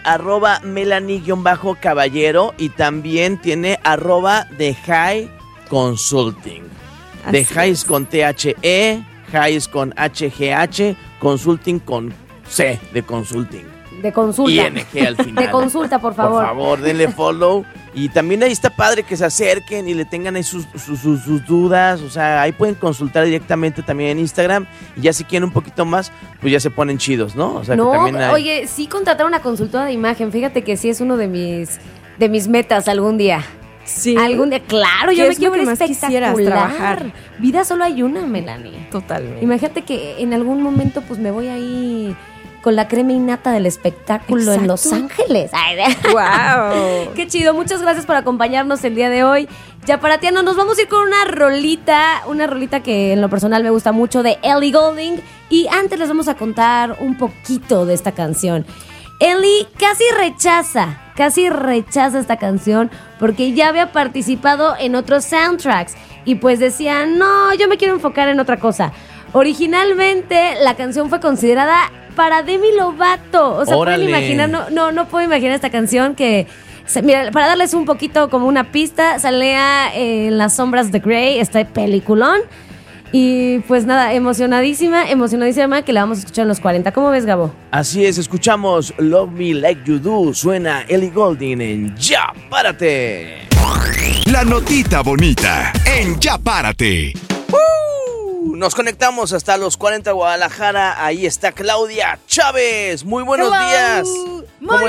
@Melanie_Caballero y también tiene @The High Consulting. The High es con THE, High es con HGH, Consulting con C de Consulting. De consulta. Y NG al final. De consulta, por favor. Por favor, denle follow. Y también ahí está padre que se acerquen y le tengan ahí sus dudas. O sea, ahí pueden consultar directamente también en Instagram. Y ya si quieren un poquito más, pues ya se ponen chidos, ¿no? O sea, no, que también hay... oye, sí contratar una consultora de imagen. Fíjate que sí es uno de mis metas algún día. Sí. Algún día, claro, yo ¿Qué me es lo quiero que ver más quisieras espectacular. trabajar? Vida solo hay una, Melanie. Totalmente. Imagínate que en algún momento pues me voy ahí con la crema innata del espectáculo. Exacto. En Los Ángeles. Ay, ¡Wow! qué chido, muchas gracias por acompañarnos el día de hoy. Ya para ti, nos vamos a ir con una rolita que en lo personal me gusta mucho, de Ellie Goulding. Y antes les vamos a contar un poquito de esta canción. Ellie casi rechaza esta canción porque ya había participado en otros soundtracks y pues decía, no, yo me quiero enfocar en otra cosa. Originalmente la canción fue considerada para Demi Lovato. O sea, pueden imaginar, no puedo imaginar esta canción que... Mira, para darles un poquito como una pista, salía en Las Sombras de Grey, este peliculón. Y pues nada, emocionadísima que la vamos a escuchar en los 40. ¿Cómo ves, Gabo? Así es, escuchamos Love Me Like You Do. Suena Ellie Goulding en Ya Párate. La notita bonita en Ya Párate. Nos conectamos hasta los 40 Guadalajara. Ahí está Claudia Chávez. Muy buenos días. Muy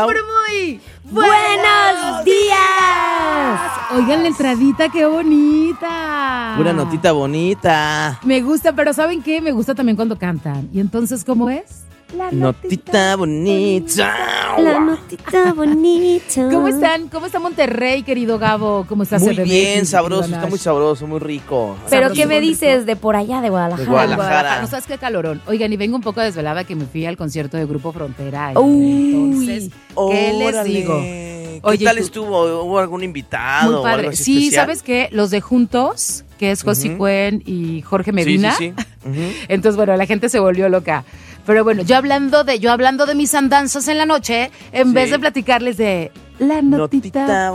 ¡Buenos días! Oigan la entradita, qué bonita. Una notita bonita. Me gusta, pero ¿saben qué? Me gusta también cuando cantan. ¿Y entonces cómo es? La notita bonita. La notita bonita. ¿Cómo están? ¿Cómo está Monterrey, querido Gabo? ¿Cómo está Muy CDMX, bien, sabroso, querido está Nash? muy sabroso, muy rico. ¿Pero Sabroso, qué me rico. dices de por allá de Guadalajara? De Guadalajara. No sabes qué calorón. Oigan, y vengo un poco desvelada que me fui al concierto de Grupo Frontera. Uy. Entonces, ¿qué les Órale. digo? ¿Qué Oye, tal tú- estuvo? ¿Hubo algún invitado Muy o algo padre. así Sí, especial? ¿sabes qué? Los de Juntos, que es Josi Ujú. Cuen y Jorge Medina. Sí. Ujú. Entonces, bueno, la gente se volvió loca. Pero bueno, yo hablando de mis andanzas en la noche, en Sí. vez de platicarles de la notita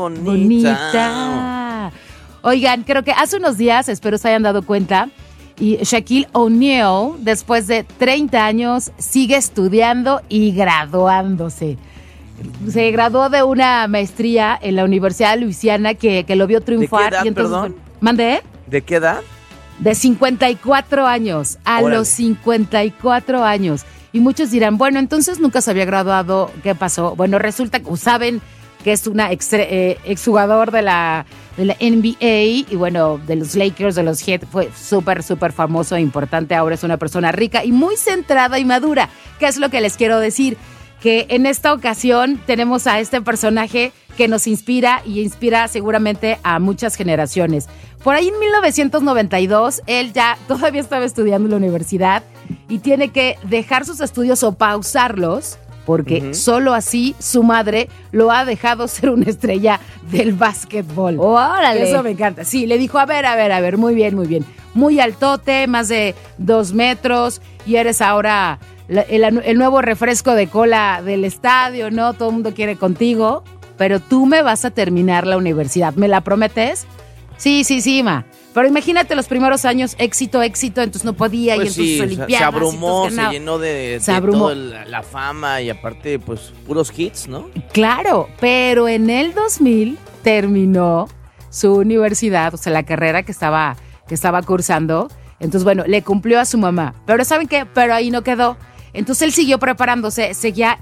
bonita. Oigan, creo que hace unos días, espero se hayan dado cuenta, y Shaquille O'Neal, después de 30 años, sigue estudiando y graduándose. Se graduó de una maestría en la Universidad de Luisiana que lo vio triunfar. ¿De qué edad, y entonces, perdón? ¿Mandé? ¿De qué edad? De 54 años, a Órale. los 54 años. Y muchos dirán, bueno, entonces nunca se había graduado, ¿qué pasó? Bueno, resulta que saben que es una exjugador de la NBA y bueno, de los Lakers, de los Heat, fue súper famoso e importante. Ahora es una persona rica y muy centrada y madura. ¿Qué es lo que les quiero decir? Que en esta ocasión tenemos a este personaje que nos inspira y inspira seguramente a muchas generaciones. Por ahí en 1992, él ya todavía estaba estudiando en la universidad y tiene que dejar sus estudios o pausarlos porque solo así su madre lo ha dejado ser una estrella del básquetbol. ¡Órale! Eso me encanta. Sí, le dijo, a ver, muy bien. Muy altote, más de 2 metros y eres ahora el nuevo refresco de cola del estadio, ¿no? Todo el mundo quiere contigo, pero tú me vas a terminar la universidad. ¿Me la prometes? Sí, ma. Pero imagínate los primeros años, éxito, entonces no podía Pues y en sus olimpiadas. se abrumó, entonces, se llenó de abrumó. toda la fama y aparte, pues, puros hits, ¿no? Claro, pero en el 2000 terminó su universidad, o sea, la carrera que estaba cursando. Entonces, bueno, le cumplió a su mamá. Pero ¿saben qué? Pero ahí no quedó. Entonces él siguió preparándose, seguía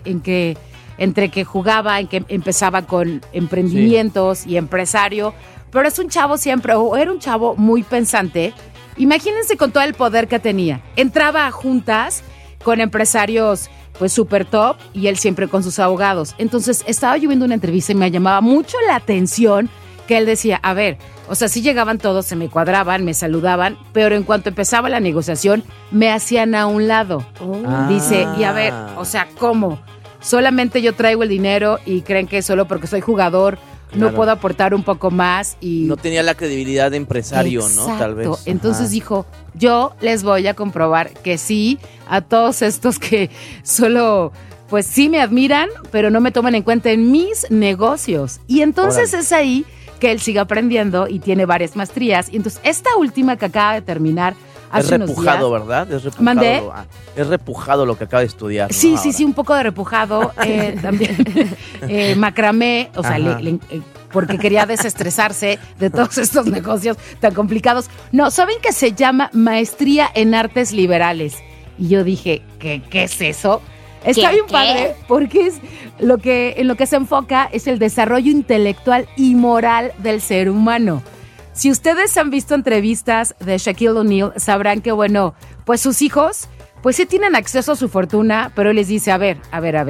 entre que jugaba, en que empezaba con emprendimientos y empresario. Pero es un chavo era un chavo muy pensante. Imagínense con todo el poder que tenía. Entraba a juntas con empresarios pues súper top y él siempre con sus abogados. Entonces estaba yo viendo una entrevista y me llamaba mucho la atención que él decía, a ver, o sea, sí llegaban todos, se me cuadraban, me saludaban, pero en cuanto empezaba la negociación, me hacían a un lado. Dice, y a ver, o sea, ¿cómo? Solamente yo traigo el dinero y creen que solo porque soy jugador no puedo aportar un poco más y... No tenía la credibilidad de empresario, Exacto. ¿no? Tal vez. Entonces dijo, yo les voy a comprobar que sí, a todos estos que solo, pues sí me admiran, pero no me toman en cuenta en mis negocios. Y entonces Órale. es ahí que él sigue aprendiendo y tiene varias maestrías. Y entonces esta última que acaba de terminar Es hace unos repujado, días, ¿verdad? Es repujado. ¿Mandé? Es repujado lo que acaba de estudiar, ¿no? Sí, Ahora. un poco de repujado, también macramé, o sea, Ajá. porque quería desestresarse de todos estos negocios tan complicados. No, ¿saben que se llama Maestría en Artes Liberales? Y yo dije, ¿qué es eso? Está bien padre, porque es en lo que se enfoca es el desarrollo intelectual y moral del ser humano. Si ustedes han visto entrevistas de Shaquille O'Neal, sabrán que, bueno, pues sus hijos, pues sí tienen acceso a su fortuna, pero él les dice, a ver,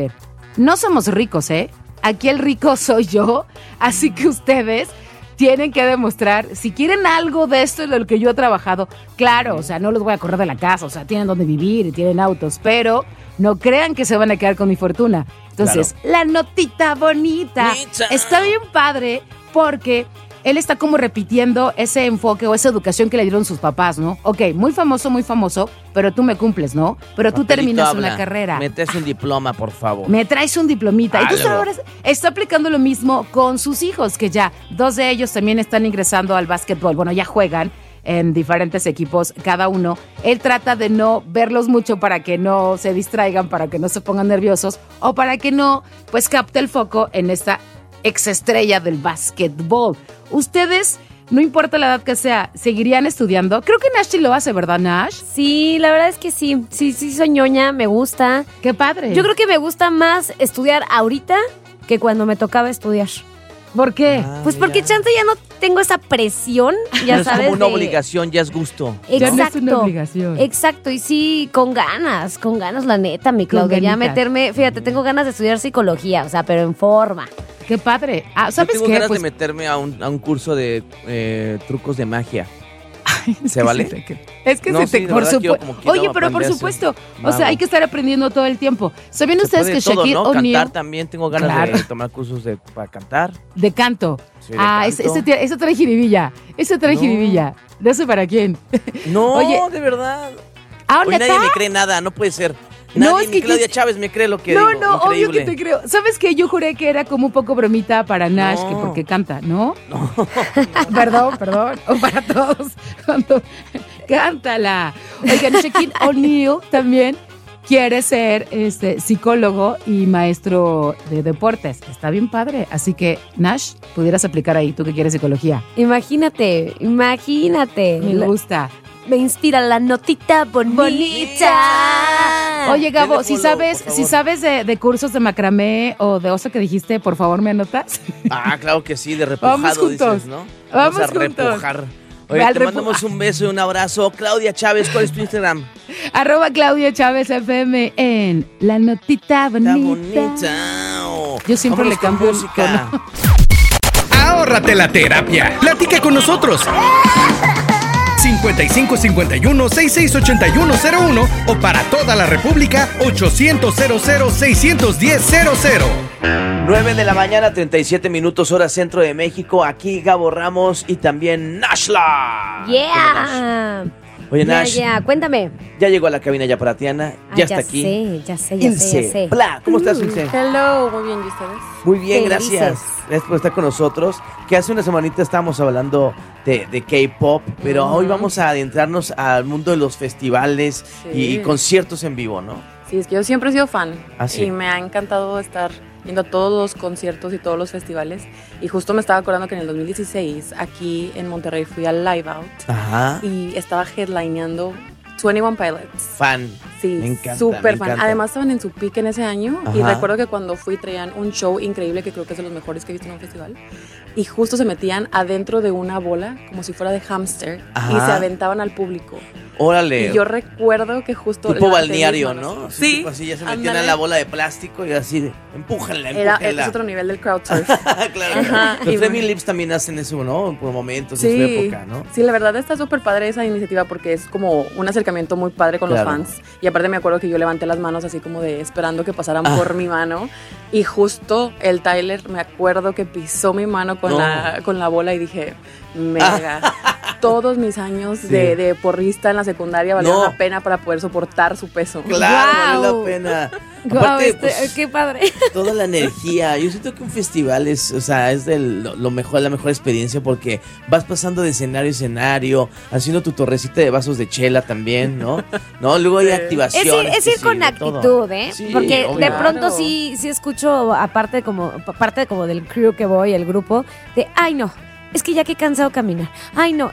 no somos ricos, ¿eh? Aquí el rico soy yo, así que ustedes tienen que demostrar, si quieren algo de esto de lo que yo he trabajado, claro, o sea, no los voy a correr de la casa, o sea, tienen donde vivir y tienen autos, pero no crean que se van a quedar con mi fortuna. Entonces, la notita bonita está bien padre porque él está como repitiendo ese enfoque o esa educación que le dieron sus papás, ¿no? Ok, muy famoso, pero tú me cumples, ¿no? Pero tú terminas una carrera. Me traes un diploma, por favor. Me traes un diplomita. Algo. Entonces ahora está aplicando lo mismo con sus hijos, que ya 2 de ellos también están ingresando al básquetbol. Bueno, ya juegan en diferentes equipos cada uno. Él trata de no verlos mucho para que no se distraigan, para que no se pongan nerviosos o para que no, pues, capte el foco en esta exestrella del básquetbol. Ustedes, no importa la edad que sea, ¿seguirían estudiando? Creo que Nash sí lo hace, ¿verdad, Nash? Sí, la verdad es que sí. Sí, soy ñoña, me gusta. ¡Qué padre! Yo creo que me gusta más estudiar ahorita que cuando me tocaba estudiar. ¿Por qué? Pues porque chance ya no tengo esa presión, ya No sabes. es como una obligación, ya es gusto. Ya no es Exacto. una obligación. Exacto, y sí, con ganas, la neta, mi Claudia. Ya ganitas. meterme, fíjate, tengo ganas de estudiar psicología, o sea, pero en forma. ¡Qué padre! Ah, Yo ¿sabes tengo qué? ganas Pues, de meterme a un curso de trucos de magia. ¿Se vale? Es que No, se sí, te... de por verdad quiero supuesto. como quiero Oye, pero por aprender a ser supuesto. O mago. sea, hay que estar aprendiendo todo el tiempo. ¿Sabían Se ustedes puede que todo, Shaquille ¿no? O'Neal... Cantar también, tengo ganas Claro. de tomar cursos para cantar. De canto. Sí, de Ah, canto. ese trae jiribilla. Ese trae No. jiribilla. No sé para quién. No, Oye, de verdad. ah, Hoy nadie ¿neta? me cree nada, no puede ser. No, es que Claudia Chávez me cree lo que no, digo. No, increíble. obvio que te creo. ¿Sabes qué? Yo juré que era como un poco bromita para Nash, que porque canta, ¿no? No. Perdón. O para todos. Cántala. Oigan, Shaquille O'Neal también quiere ser psicólogo y maestro de deportes. Está bien padre. Así que, Nash, pudieras aplicar ahí, tú que quieres psicología. Imagínate. Me gusta. Me inspira la notita bonita. Oye, Gabo, Denle si follow, sabes de cursos de macramé o de oso que dijiste, por favor, ¿me anotas? Ah, claro que sí, de repujado, Vamos juntos. dices, ¿no? Vamos a juntos. repujar. Oye, te mandamos un beso y un abrazo. Claudia Chávez, ¿cuál es tu Instagram? @Claudia Chávez FM en La Notita Bonita. Yo siempre le cambio música. Ahórrate la terapia. Platica con nosotros. 5551-668101 o para toda la República 800-00-610-00. 9 de la mañana, 37 minutos, hora centro de México. Aquí Gabo Ramos y también Nashla. Yeah. Oye, Nash, Cuéntame. ya llegó a la cabina ya para Tiana. Ya está aquí. Ya sé. Ilse Pla. ¿Cómo estás, Ilse? Hello, muy bien, ¿y ustedes? Muy bien, Felices. gracias. Gracias por estar con nosotros. Que hace una semanita estábamos hablando de K-pop, pero hoy vamos a adentrarnos al mundo de los festivales y conciertos en vivo, ¿no? Sí, es que yo siempre he sido fan. ¿Ah, sí? Y me ha encantado estar yendo a todos los conciertos y todos los festivales. Y justo me estaba acordando que en el 2016, aquí en Monterrey, fui al Live Out. Ajá. Y estaba headlineando 21 Pilots. Fan. Sí, me encanta. súper me fan. encanta. Además estaban en su pick en ese año. Y Ajá. recuerdo que cuando fui traían un show increíble que creo que es de los mejores que he visto en un festival. Y justo se metían adentro de una bola, como si fuera de hámster, y Ajá. se aventaban al público. Órale. Y yo recuerdo que justo... Tipo levanté mis balneario, manos. ¿no? Sí. Tipo así, ya se metían ándale. a la bola de plástico y así de, empújenla. Es otro nivel del crowd surf. Claro. Ajá, Los y Flaming Lips también hacen eso, ¿no? Por momentos en su época, ¿no? Sí, la verdad está súper padre esa iniciativa porque es como un acercamiento muy padre con Claro. los fans. Y aparte me acuerdo que yo levanté las manos así como de esperando que pasaran por mi mano. Y justo el Tyler, me acuerdo que pisó mi mano con, con la bola y dije, mega. Todos mis años de porrista en la secundaria valieron la pena para poder soportar su peso. Claro, vale la pena. Aparte, pues, qué padre. toda la energía. Yo siento que un festival es, o sea, es lo mejor, la mejor experiencia porque vas pasando de escenario a escenario, haciendo tu torrecita de vasos de chela también, ¿no? No, luego hay activaciones. Es ir con actitud, ¿eh? Sí, porque obvio. de pronto Claro. sí escucho, parte como del crew que voy, el grupo, de, ay no, es que ya que he cansado caminar. Ay, no.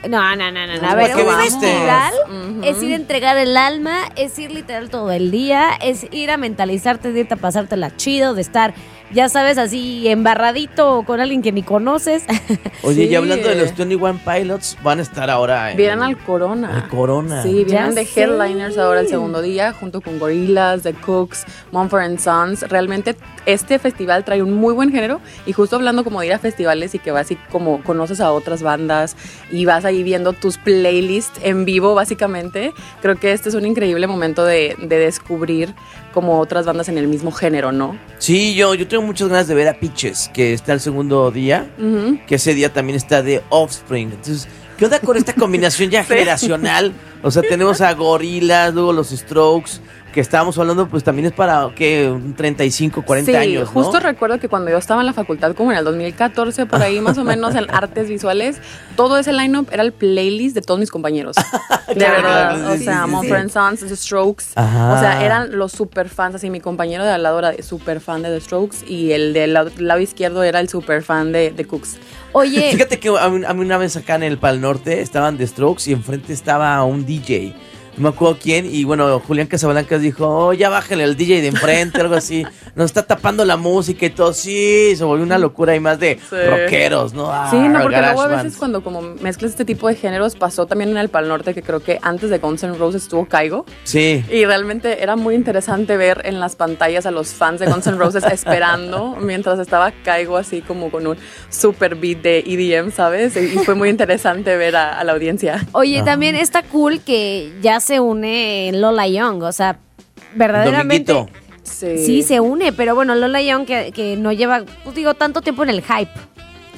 A ver, ¿qué un viniste? festival Ujú. es ir a entregar el alma, es ir literal todo el día, es ir a mentalizarte, de irte a pasártela chido, de estar, ya sabes, así embarradito con alguien que ni conoces. Oye, Sí. y hablando de los 21 Pilots, van a estar ahora en Vienen al Corona. al Corona. Sí, vienen Ya de sé. headliners ahora el segundo día, junto con Gorillaz, The Cooks, Mumford & Sons. Realmente este festival trae un muy buen género y justo hablando como de ir a festivales y que vas y como conoces a otras bandas y vas ahí viendo tus playlists en vivo básicamente, creo que este es un increíble momento de descubrir como otras bandas en el mismo género, ¿no? Sí, yo tengo muchas ganas de ver a Peaches, que está el segundo día, Ujú. que ese día también está de Offspring. Entonces, ¿qué onda con esta combinación ya generacional? O sea, tenemos a Gorillaz, luego los Strokes, que estábamos hablando, pues también es para, ¿qué? Un 35, 40 sí, años, ¿no? justo recuerdo que cuando yo estaba en la facultad, como en el 2014, por ahí más o menos en artes visuales, todo ese lineup era el playlist de todos mis compañeros. De verdad, claro, o sí, sea, sí, Mumford sí. Sons, The Strokes, Ajá. o sea, eran los super fans, así mi compañero de al lado era super fan de The Strokes y el del lado izquierdo era el super fan de The Cooks. Oye, Fíjate que a mí una vez acá en el Pal Norte estaban The Strokes y enfrente estaba un DJ. No me acuerdo quién, y bueno, Julián Casablancas dijo, oh, ya bájale el DJ de enfrente, algo así, nos está tapando la música y todo, sí, se volvió una locura y más de rockeros, ¿no? Sí, no, porque garage luego a veces bands. cuando como mezclas este tipo de géneros, pasó también en el Pal Norte, que creo que antes de Guns N' Roses estuvo Kygo. Sí. Y realmente era muy interesante ver en las pantallas a los fans de Guns N' Roses esperando mientras estaba Kygo así como con un super beat de EDM, ¿sabes? Y fue muy interesante ver a la audiencia. Oye, también está cool que ya se une Lola Young, o sea, verdaderamente. Dominguito. Sí, se une, pero bueno, Lola Young que no lleva, pues digo, tanto tiempo en el hype.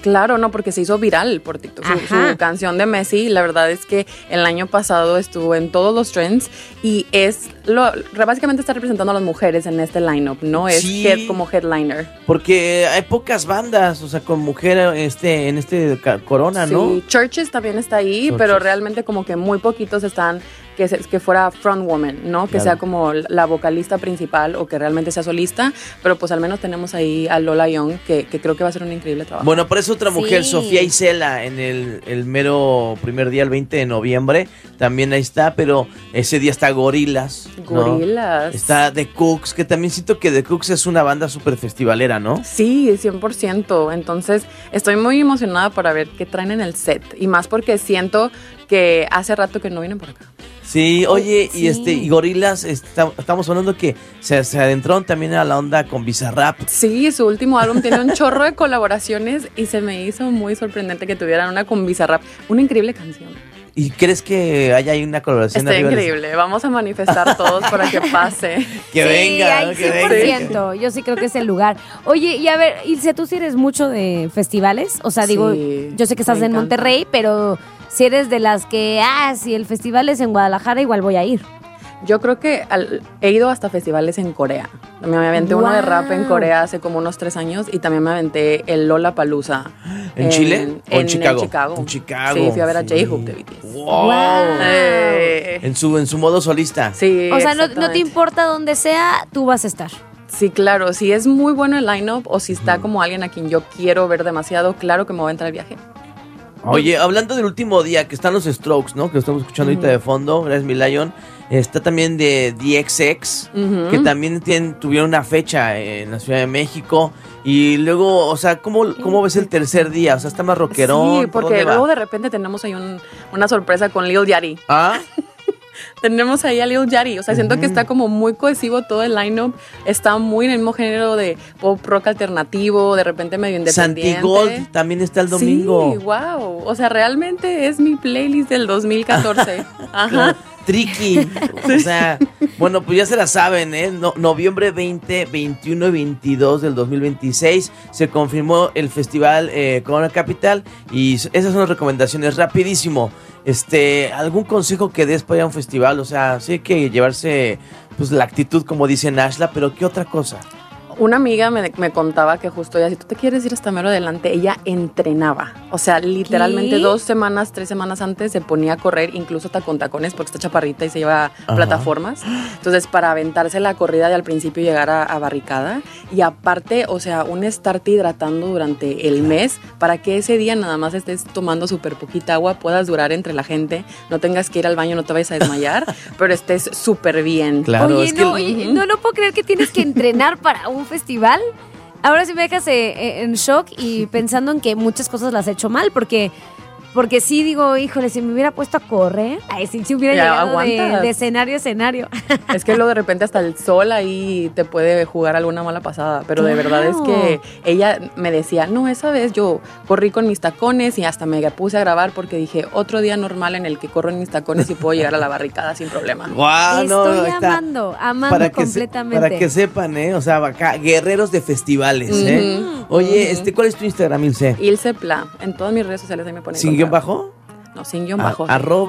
Claro, no, porque se hizo viral por TikTok. Su canción de Messi, la verdad es que el año pasado estuvo en todos los trends y básicamente está representando a las mujeres en este lineup, no es como headliner. Porque hay pocas bandas, o sea, con mujer en este Corona, ¿no? Sí, Churches también está ahí, pero realmente como que muy poquitos están que fuera frontwoman, ¿no? Que sea como la vocalista principal o que realmente sea solista, pero pues al menos tenemos ahí a Lola Young, que creo que va a ser un increíble trabajo. Bueno, aparece otra mujer, Sofía Isela, en el mero primer día, el 20 de noviembre, también ahí está, pero ese día está Gorillaz, ¿no? Está The Cooks, que también siento que The Cooks es una banda súper festivalera, ¿no? Sí, 100%, entonces estoy muy emocionada para ver qué traen en el set, y más porque siento que hace rato que no vienen por acá. Sí, oye, y Gorillaz, estamos hablando que se adentraron también a la onda con Bizarrap. Sí, su último álbum tiene un chorro de colaboraciones y se me hizo muy sorprendente que tuvieran una con Bizarrap. Una increíble canción. ¿Y crees que haya ahí una colaboración? Está increíble, vamos a manifestar todos para que pase. Que venga, hay 100%, yo sí creo que es el lugar. Oye, y a ver, Ilse, ¿tú sí eres mucho de festivales? O sea, digo, yo sé que estás en Monterrey, pero si eres de las que, si el festival es en Guadalajara, igual voy a ir. Yo creo que he ido hasta festivales en Corea. Me aventé uno de rap en Corea hace como unos 3 años y también me aventé el Lollapalooza. ¿En Chile? ¿O en Chicago? En Chicago. Sí, fui a ver a J-Hope de BTS. ¡Wow! En su modo solista. Sí, o sea, no te importa dónde sea, tú vas a estar. Sí, claro. Si es muy bueno el line-up o si está como alguien a quien yo quiero ver demasiado, claro que me voy a entrar al viaje. Oye, hablando del último día, que están los Strokes, ¿no? Que lo estamos escuchando ahorita de fondo, gracias mi Lion. Está también de DXX, que también tuvieron una fecha en la Ciudad de México. Y luego, o sea, ¿cómo ves el tercer día? O sea, está más rockerón. Sí, porque luego de repente tenemos ahí una sorpresa con Lil Yachty. ¿Ah? Tenemos ahí a Lil Yachty, o sea, siento que está como muy cohesivo todo el line-up, está muy en el mismo género de pop rock alternativo, de repente medio independiente. Santi Gold también está el domingo. Sí, wow, o sea, realmente es mi playlist del 2014. Ajá. Tricky, o sea, bueno, pues ya se la saben, ¿eh? Noviembre 20, 21 y 22 del 2026 se confirmó el festival Corona Capital y esas son las recomendaciones, rapidísimo. ¿Algún consejo que des para ir a un festival? O sea, sí hay que llevarse pues la actitud como dice Nashla, pero ¿qué otra cosa? Una amiga me contaba que justo ella, si tú te quieres ir hasta mero adelante, ella entrenaba. O sea, literalmente 2 semanas, 3 semanas antes se ponía a correr, incluso hasta con tacones, porque está chaparrita y se lleva plataformas. Entonces, para aventarse la corrida de al principio llegar a barricada. Y aparte, o sea, estarte hidratando durante el mes para que ese día nada más estés tomando súper poquita agua, puedas durar entre la gente, no tengas que ir al baño, no te vayas a desmayar, pero estés súper bien. Claro, Oye, no puedo creer que tienes que entrenar para un festival. Ahora sí me dejas en shock y pensando en que muchas cosas las he hecho mal, porque sí digo, híjole, si me hubiera puesto a correr, si hubiera llegado de escenario a escenario. Es que luego de repente hasta el sol ahí te puede jugar alguna mala pasada, pero de verdad es que ella me decía, no, esa vez yo corrí con mis tacones y hasta me puse a grabar porque dije, otro día normal en el que corro en mis tacones y puedo llegar a la barricada sin problema. Wow, estoy amando completamente. Para que sepan, o sea, acá, guerreros de festivales, Oye, ¿cuál es tu Instagram, Ilse? Ilse Pla, en todas mis redes sociales ahí me ponen. ¿Sin guión bajo? No, sin guión bajo.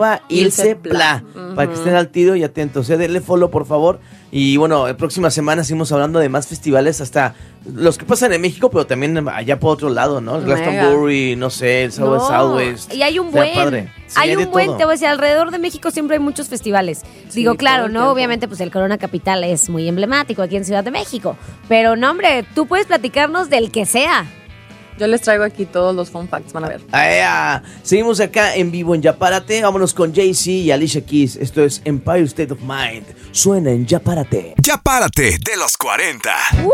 @Ilse Pla. Para que estén al tiro y atentos. Denle follow, por favor. Y bueno, la próxima semana seguimos hablando de más festivales, hasta los que pasan en México, pero también allá por otro lado, ¿no? Glastonbury, no sé, el Southwest. Y hay un buen. Sí, hay un buen, te voy a decir, alrededor de México siempre hay muchos festivales. Sí, digo, claro, ¿no? Obviamente, pues el Corona Capital es muy emblemático aquí en Ciudad de México. Pero no, hombre, tú puedes platicarnos del que sea. Yo les traigo aquí todos los fun facts, van a ver. Seguimos acá en vivo en Ya Párate. Vámonos con Jay-Z y Alicia Keys. Esto es Empire State of Mind. Suena en Ya Párate. Ya Párate de los 40.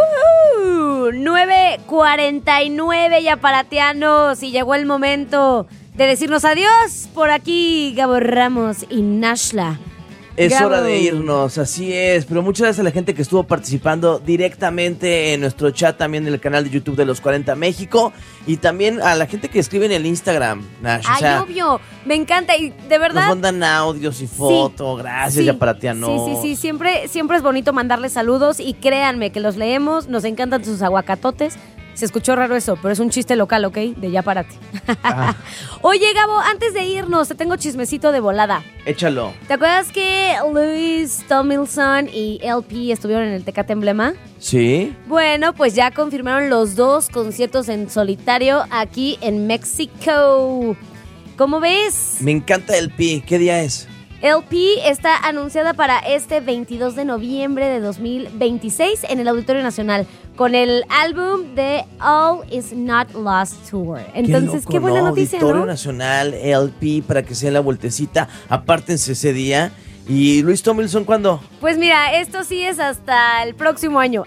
9:49 ya parateanos. Y llegó el momento de decirnos adiós. Por aquí, Gabo Ramos y Nashla. Es hora de irnos, así es, pero muchas gracias a la gente que estuvo participando directamente en nuestro chat, también en el canal de YouTube de Los 40 México, y también a la gente que escribe en el Instagram, Nash. Obvio, me encanta, y de verdad... Nos mandan audios y fotos, gracias, ya para ti, Sí, siempre es bonito mandarles saludos, y créanme que los leemos, nos encantan sus aguacatotes. Se escuchó raro eso, pero es un chiste local, ¿ok? De ya párate. Oye, Gabo, antes de irnos, te tengo chismecito de volada. Échalo. ¿Te acuerdas que Louis Tomlinson y LP estuvieron en el Tecate Emblema? Sí. Bueno, pues ya confirmaron los 2 conciertos en solitario aquí en México. ¿Cómo ves? Me encanta LP. ¿Qué día es? LP está anunciada para este 22 de noviembre de 2026 en el Auditorio Nacional con el álbum de All Is Not Lost Tour. Entonces, qué buena noticia, Auditorio ¿no? Nacional, LP, para que se den la vueltecita. Apártense ese día. ¿Y Louis Tomlinson cuándo? Pues mira, esto sí es hasta el próximo año,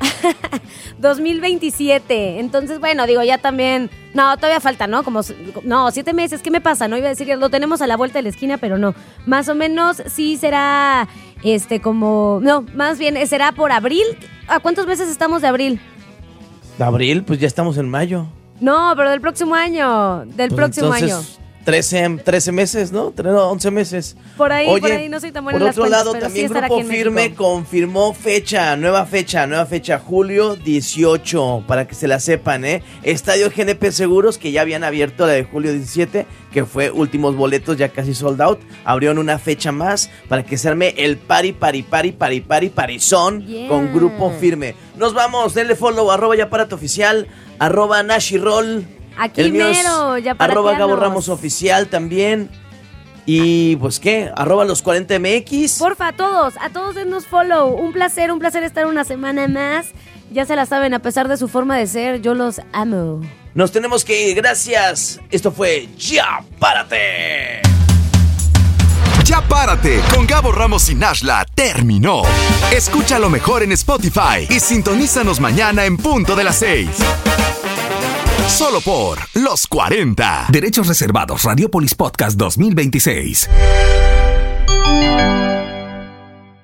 2027. Entonces, bueno, digo, ya también... No, todavía falta, ¿no? 7 meses, ¿qué me pasa? No iba a decir que lo tenemos a la vuelta de la esquina, pero no. Más o menos sí será, más bien será por abril. ¿A cuántos meses estamos de abril? ¿De abril? Pues ya estamos en mayo. No, pero del próximo año. Entonces, 13 meses, ¿no? 11 meses. Por ahí, no soy tan buena en las Por otro cuentas, lado, pero también sí estará Grupo aquí en Firme México. confirmó nueva fecha, julio 18, para que se la sepan, ¿eh? Estadio GNP Seguros, que ya habían abierto la de julio 17, que fue últimos boletos, ya casi sold out. Abrieron una fecha más para que se arme el parizón con Grupo Firme. Nos vamos, denle follow, @yaparateoficial, @nashirol. Aquí el mío mero, es ya para @Gabo Ramos Oficial también. Y pues qué, @los 40mx. Porfa, a todos denos follow. Un placer estar una semana más. Ya se la saben, a pesar de su forma de ser, yo los amo. Nos tenemos que ir, gracias. Esto fue Ya Párate. Ya Párate con Gabo Ramos y Nashla terminó. Escucha lo mejor en Spotify y sintonízanos mañana en punto de las 6. Solo por Los 40. Derechos reservados. Radiopolis Podcast 2026.